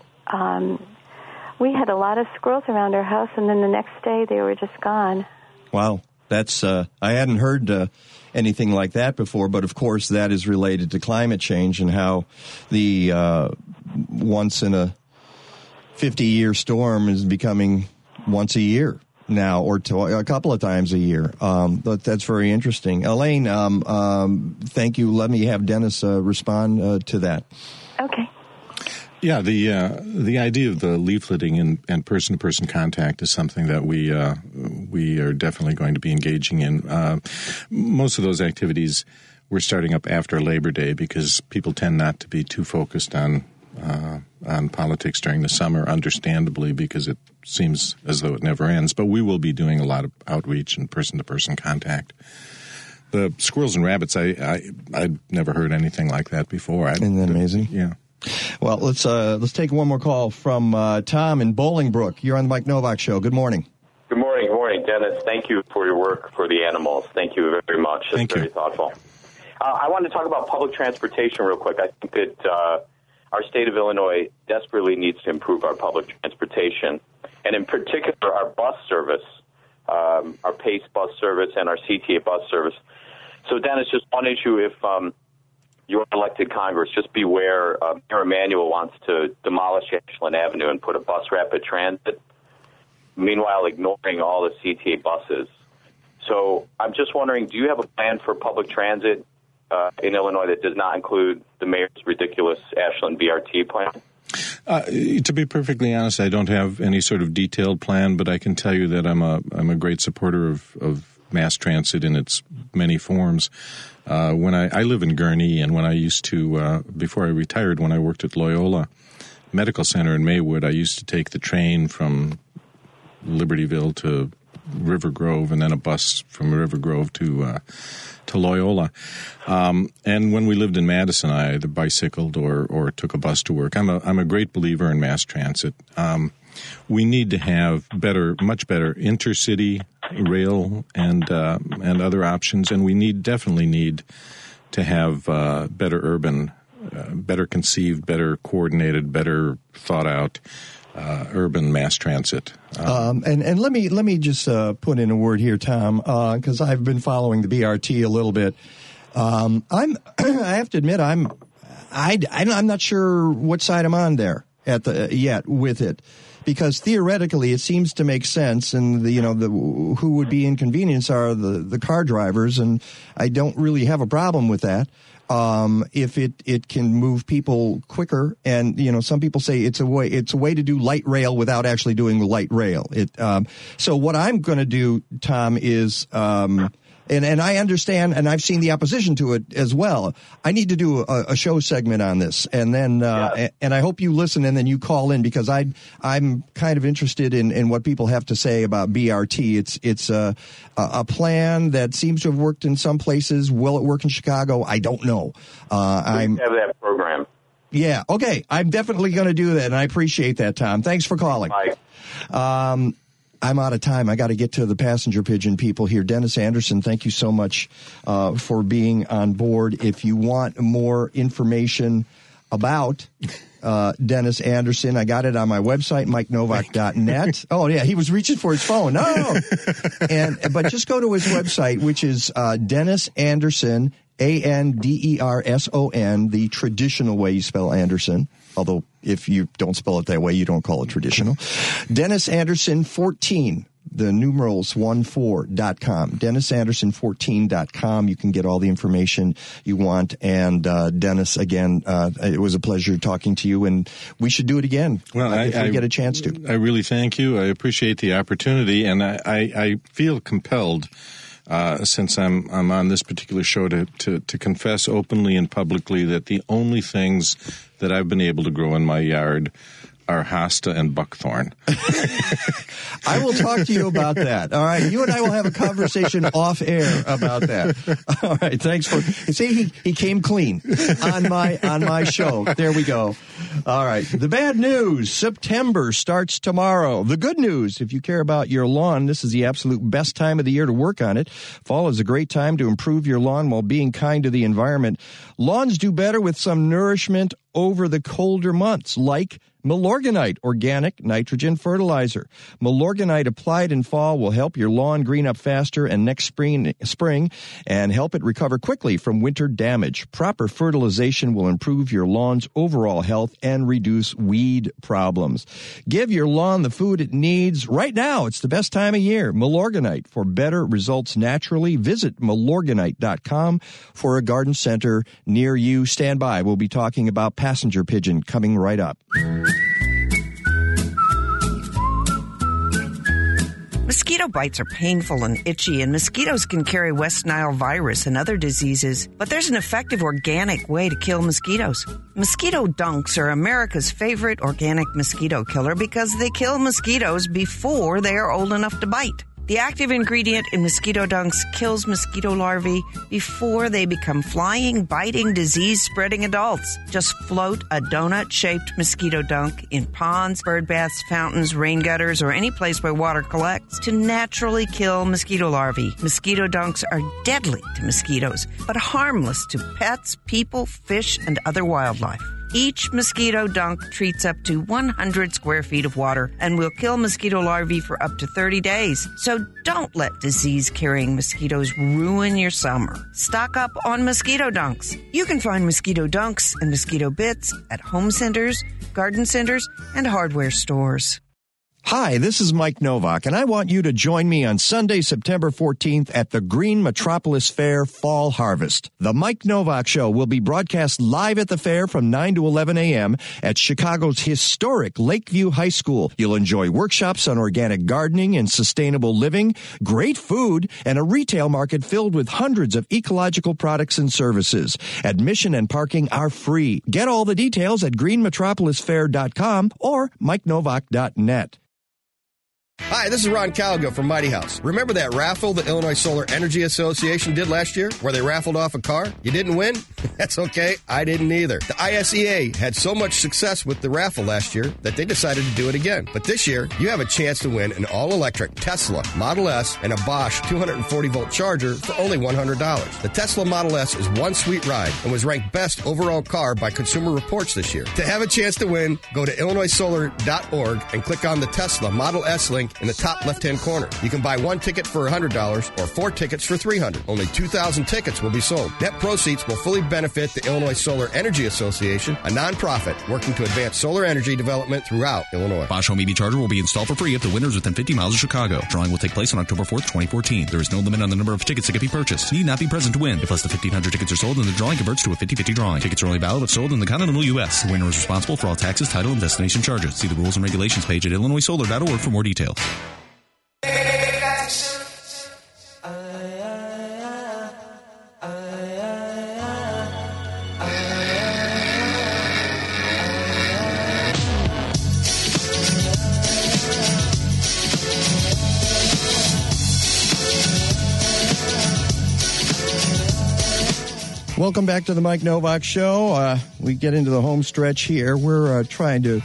we had a lot of squirrels around our house, and then the next day they were just gone. Wow. That's I hadn't heard anything like that before, but of course that is related to climate change and how the once in a 50-year storm is becoming once a year now, or a couple of times a year. But that's very interesting. Elaine, thank you. Let me have Dennis respond to that. Okay. Yeah, the idea of the leafleting and person-to-person contact is something that we are definitely going to be engaging in. Most of those activities we're starting up after Labor Day because people tend not to be too focused on politics during the summer, understandably, because it seems as though it never ends. But we will be doing a lot of outreach and person-to-person contact. The squirrels and rabbits, I'd never heard anything like that before. Isn't that amazing? Yeah. Well, let's take one more call from Tom in Bolingbrook. You're on the Mike Novak Show. Good morning. Good morning. Good morning, Dennis. Thank you for your work for the animals. Thank you very much. It's very thoughtful. I wanted to talk about public transportation real quick. I think that our state of Illinois desperately needs to improve our public transportation, and in particular our bus service, our PACE bus service and our CTA bus service. So, Dennis, just one issue. If you're elected Congress, just beware. Mayor Emanuel wants to demolish Ashland Avenue and put a bus rapid transit, meanwhile ignoring all the CTA buses. So I'm just wondering, do you have a plan for public transit in Illinois that does not include the mayor's ridiculous Ashland BRT plan? To be perfectly honest, I don't have any sort of detailed plan, but I can tell you that I'm a great supporter of mass transit in its many forms. When I live in Gurnee, and when I used to, before I retired, when I worked at Loyola Medical Center in Maywood, I used to take the train from Libertyville to River Grove, and then a bus from River Grove to Loyola. And when we lived in Madison, I either bicycled or took a bus to work. I'm a great believer in mass transit. We need to have much better intercity rail and other options, and we definitely need to have better urban, better conceived, better coordinated, better thought out urban mass transit. And let me just put in a word here, Tom, because I've been following the BRT a little bit. I have to admit I'm not sure what side I'm on there yet with it. Because theoretically, it seems to make sense, and who would be inconvenienced are the car drivers, and I don't really have a problem with that. If it can move people quicker, and some people say it's a way to do light rail without actually doing the light rail. So what I'm going to do, Tom, is and I understand, and I've seen the opposition to it as well. I need to do a show segment on this, and then and I hope you listen and then you call in, because I'm kind of interested in what people have to say about BRT. It's a plan that seems to have worked in some places. Will it work in Chicago? I don't know. I have that program. Yeah. Okay. I'm definitely going to do that, and I appreciate that, Tom. Thanks for calling. Bye. I'm out of time. I got to get to the passenger pigeon people here. Dennis Anderson, thank you so much for being on board. If you want more information about Dennis Anderson, I got it on my website, MikeNovak.net. Oh, yeah, he was reaching for his phone. No. But just go to his website, which is Dennis Anderson, Anderson, the traditional way you spell Anderson. Although if you don't spell it that way, you don't call it traditional. Dennis Anderson 14, the numerals 14.com. DennisAnderson14.com. You can get all the information you want. And Dennis, again, it was a pleasure talking to you, and we should do it again if we get a chance to. I really thank you. I appreciate the opportunity, and I feel compelled. Since I'm on this particular show to confess openly and publicly that the only things that I've been able to grow in my yard are hosta and buckthorn. I will talk to you about that. All right. You and I will have a conversation off air about that. All right. Thanks for, see, he came clean on my show. There we go. All right. The bad news, September starts tomorrow. The good news, if you care about your lawn, this is the absolute best time of the year to work on it. Fall is a great time to improve your lawn while being kind to the environment. Lawns do better with some nourishment over the colder months, like Milorganite, organic nitrogen fertilizer. Milorganite applied in fall will help your lawn green up faster and next spring and help it recover quickly from winter damage. Proper fertilization will improve your lawn's overall health and reduce weed problems. Give your lawn the food it needs right now. It's the best time of year. Milorganite. For better results naturally, visit Milorganite.com for a garden center near you. Stand by. We'll be talking about passenger pigeon coming right up. Mosquito bites are painful and itchy, and mosquitoes can carry West Nile virus and other diseases. But there's an effective organic way to kill mosquitoes. Mosquito dunks are America's favorite organic mosquito killer because they kill mosquitoes before they are old enough to bite. The active ingredient in mosquito dunks kills mosquito larvae before they become flying, biting, disease-spreading adults. Just float a donut-shaped mosquito dunk in ponds, bird baths, fountains, rain gutters, or any place where water collects to naturally kill mosquito larvae. Mosquito dunks are deadly to mosquitoes, but harmless to pets, people, fish, and other wildlife. Each mosquito dunk treats up to 100 square feet of water and will kill mosquito larvae for up to 30 days. So don't let disease-carrying mosquitoes ruin your summer. Stock up on mosquito dunks. You can find mosquito dunks and mosquito bits at home centers, garden centers, and hardware stores. Hi, this is Mike Novak, and I want you to join me on Sunday, September 14th at the Green Metropolis Fair Fall Harvest. The Mike Novak Show will be broadcast live at the fair from 9 to 11 a.m. at Chicago's historic Lakeview High School. You'll enjoy workshops on organic gardening and sustainable living, great food, and a retail market filled with hundreds of ecological products and services. Admission and parking are free. Get all the details at greenmetropolisfair.com or mikenovak.net. Hi, this is Ron Calgo from Mighty House. Remember that raffle the Illinois Solar Energy Association did last year where they raffled off a car? You didn't win? That's okay. I didn't either. The ISEA had so much success with the raffle last year that they decided to do it again. But this year, you have a chance to win an all-electric Tesla Model S and a Bosch 240-volt charger for only $100. The Tesla Model S is one sweet ride and was ranked best overall car by Consumer Reports this year. To have a chance to win, go to illinoissolar.org and click on the Tesla Model S link in the top left-hand corner. You can buy one ticket for $100 or 4 tickets for $300. Only 2,000 tickets will be sold. Net proceeds will fully benefit the Illinois Solar Energy Association, a nonprofit working to advance solar energy development throughout Illinois. Bosch Home EV Charger will be installed for free if the winner is within 50 miles of Chicago. Drawing will take place on October 4th, 2014. There is no limit on the number of tickets that can be purchased. You need not be present to win. If less than 1,500 tickets are sold, then the drawing converts to a 50-50 drawing. Tickets are only valid if sold in the continental U.S. The winner is responsible for all taxes, title, and destination charges. See the rules and regulations page at illinoissolar.org for more details. Welcome back to the Mike Novak Show. We get into the home stretch here. We're trying to,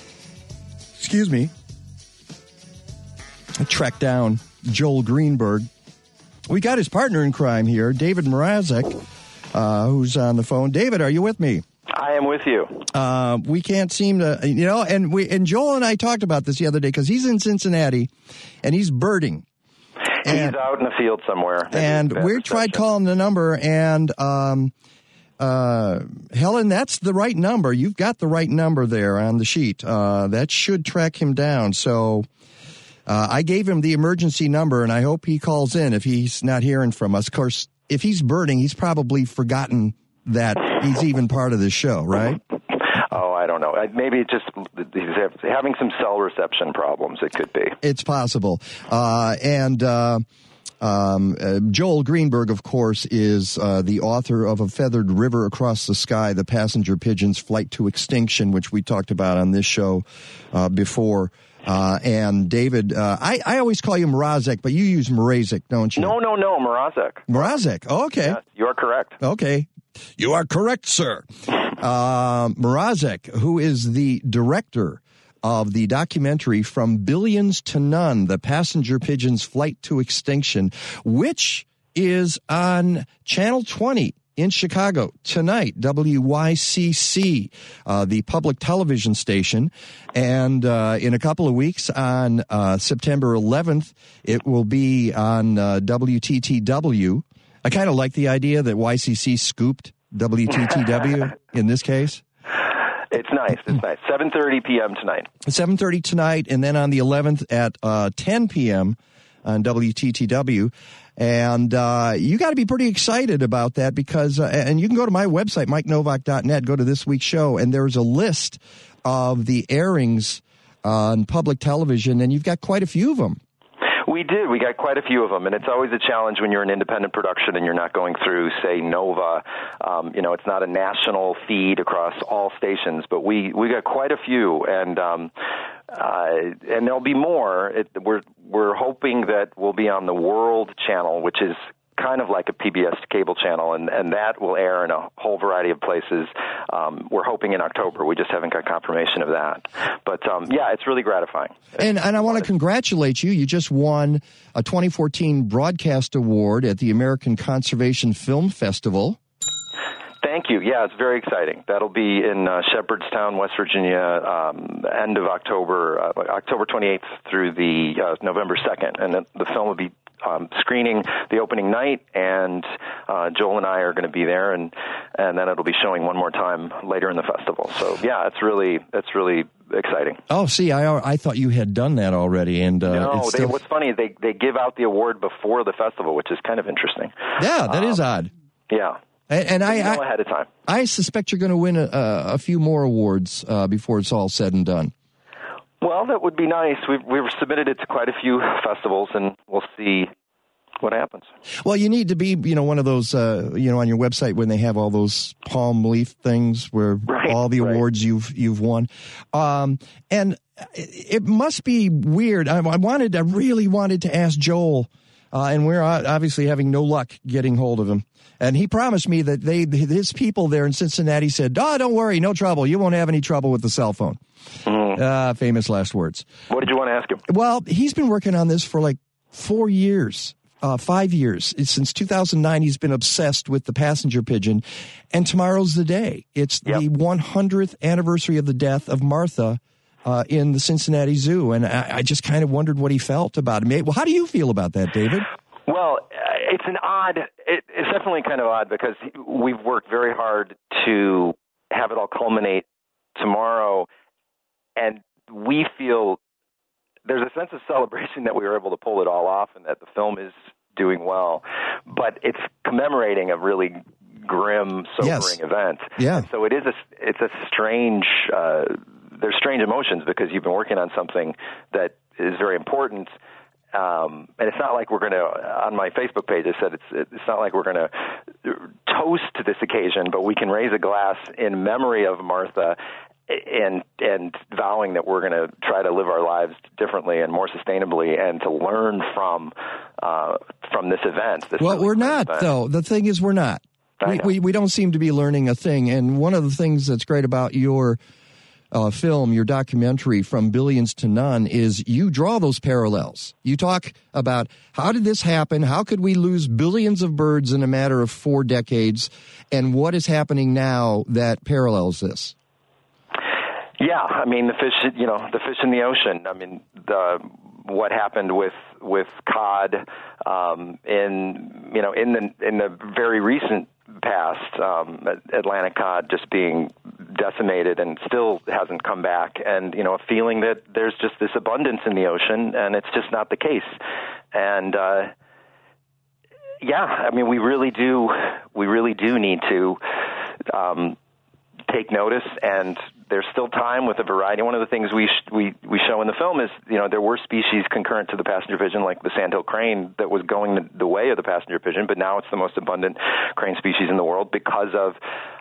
track down Joel Greenberg. We got his partner in crime here, David Mrazek, who's on the phone. David, are you with me? I am with you. We can't seem to, and Joel and I talked about this the other day because he's in Cincinnati and he's birding. He's out in the field somewhere. And we tried calling the number, and Helen, that's the right number. You've got the right number there on the sheet. That should track him down. So I gave him the emergency number, and I hope he calls in if he's not hearing from us. Of course, if he's birding, he's probably forgotten that he's even part of the show, right? Oh, I don't know. Maybe just he's having some cell reception problems. It could be. It's possible. Joel Greenberg, of course, is the author of A Feathered River Across the Sky, The Passenger Pigeon's Flight to Extinction, which we talked about on this show before. And David, I always call you Mrazek, but you use Mrazek, don't you? No, Mrazek. Mrazek. Oh, okay. Yeah, you are correct. Okay. You are correct, sir. Mrazek, who is the director of the documentary From Billions to None, The Passenger Pigeon's Flight to Extinction, which is on Channel 20 in Chicago tonight, WYCC, the public television station. And in a couple of weeks on September 11th, it will be on WTTW. I kind of like the idea that YCC scooped WTTW in this case. It's nice. It's nice. 7:30 p.m. tonight. 7:30 tonight, and then on the 11th at 10 p.m. on WTTW. And you got to be pretty excited about that because, and you can go to my website, MikeNovak.net, go to this week's show, and there's a list of the airings on public television, and you've got quite a few of them. We did. We got quite a few of them, and it's always a challenge when you're an independent production and you're not going through, say, Nova. It's not a national feed across all stations, but we got quite a few, and there'll be more. We're hoping that we'll be on the World Channel, which is kind of like a PBS cable channel, and that will air in a whole variety of places. We're hoping in October. We just haven't got confirmation of that. But, it's really gratifying. And I want to congratulate you. You just won a 2014 Broadcast Award at the American Conservation Film Festival. Thank you. Yeah, it's very exciting. That'll be in Shepherdstown, West Virginia, end of October, October 28th through the November 2nd. And the film will be screening the opening night, and Joel and I are going to be there, and then it'll be showing one more time later in the festival. So, yeah, it's really exciting. Oh, see, I thought you had done that already. And no, what's funny, they give out the award before the festival, which is kind of interesting. Yeah, that is odd. Yeah. And I know ahead of time. I suspect you're going to win a few more awards before it's all said and done. Well, that would be nice. We've submitted it to quite a few festivals, and we'll see what happens. Well, you need to be, one of those, on your website when they have all those palm leaf things where all the awards you've won. And it must be weird. I really wanted to ask Joel, and we're obviously having no luck getting hold of him. And he promised me that his people there in Cincinnati said, "Oh, don't worry, no trouble. You won't have any trouble with the cell phone." Mm-hmm. Famous last words. What did you want to ask him? Well, he's been working on this for like 5 years. Since 2009, he's been obsessed with the passenger pigeon. And tomorrow's the day. It's the 100th anniversary of the death of Martha in the Cincinnati Zoo. And I just kind of wondered what he felt about it. Well, how do you feel about that, David? Well, it's definitely kind of odd because we've worked very hard to have it all culminate tomorrow, and we feel there's a sense of celebration that we were able to pull it all off and that the film is doing well, but it's commemorating a really grim, sobering event. Yeah. And so it's a strange, there's strange emotions because you've been working on something that is very important. And it's not like we're going to, on my Facebook page, I said it's not like we're going to toast to this occasion, but we can raise a glass in memory of Martha and vowing that we're going to try to live our lives differently and more sustainably and to learn from this event. Well, we're not, though. The thing is we're not. We don't seem to be learning a thing. And one of the things that's great about your film, your documentary, From Billions to None, is you draw those parallels. You talk about how did this happen? How could we lose billions of birds in a matter of 4 decades? And what is happening now that parallels this? Yeah, I mean, the fish in the ocean. I mean, what happened with cod in the very recent past, Atlantic cod just being decimated and still hasn't come back, and a feeling that there's just this abundance in the ocean, and it's just not the case. And I mean, we really do need to take notice, and there's still time with a variety. One of the things we show in the film is, there were species concurrent to the passenger pigeon, like the sandhill crane, that was going the way of the passenger pigeon, but now it's the most abundant crane species in the world because of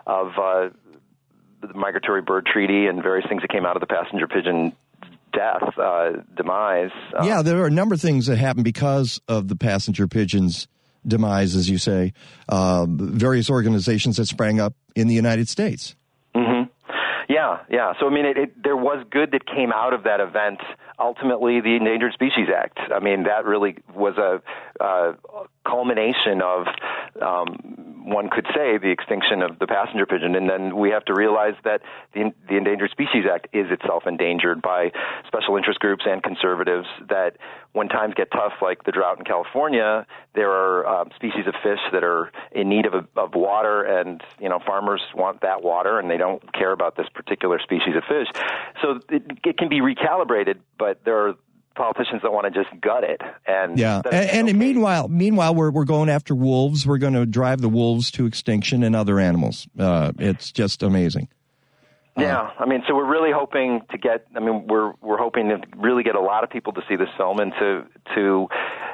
the Migratory Bird Treaty and various things that came out of the passenger pigeon demise. Yeah, there are a number of things that happened because of the passenger pigeon's demise, as you say. Various organizations that sprang up in the United States. Mm-hmm. Yeah. So, I mean, there was good that came out of that event. Ultimately, the Endangered Species Act. I mean, that really was a culmination of one could say, the extinction of the passenger pigeon. And then we have to realize that the Endangered Species Act is itself endangered by special interest groups and conservatives, that when times get tough, like the drought in California, there are species of fish that are in need of water, and farmers want that water, and they don't care about this particular species of fish. So it can be recalibrated, but there are politicians that want to just gut it. And meanwhile, we're going after wolves. We're going to drive the wolves to extinction and other animals. It's just amazing. Yeah, so we're really hoping to get. We're hoping to really get a lot of people to see this film and to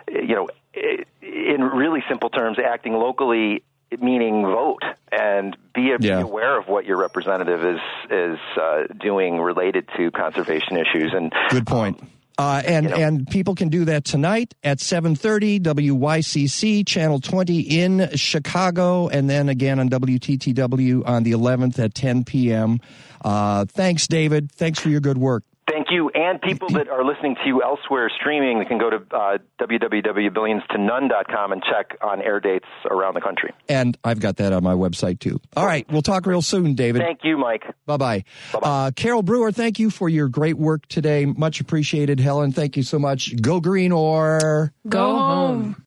in really simple terms, acting locally, meaning vote and be aware of what your representative is doing related to conservation issues. And good point. And people can do that tonight at 7:30, WYCC, Channel 20 in Chicago, and then again on WTTW on the 11th at 10 p.m. Thanks, David. Thanks for your good work. Thank you. And people that are listening to you elsewhere streaming, they can go to www.billionstoNone.com and check on air dates around the country. And I've got that on my website, too. All right. We'll talk real soon, David. Thank you, Mike. Bye-bye. Carol Brewer, thank you for your great work today. Much appreciated. Helen, thank you so much. Go green or... Go home.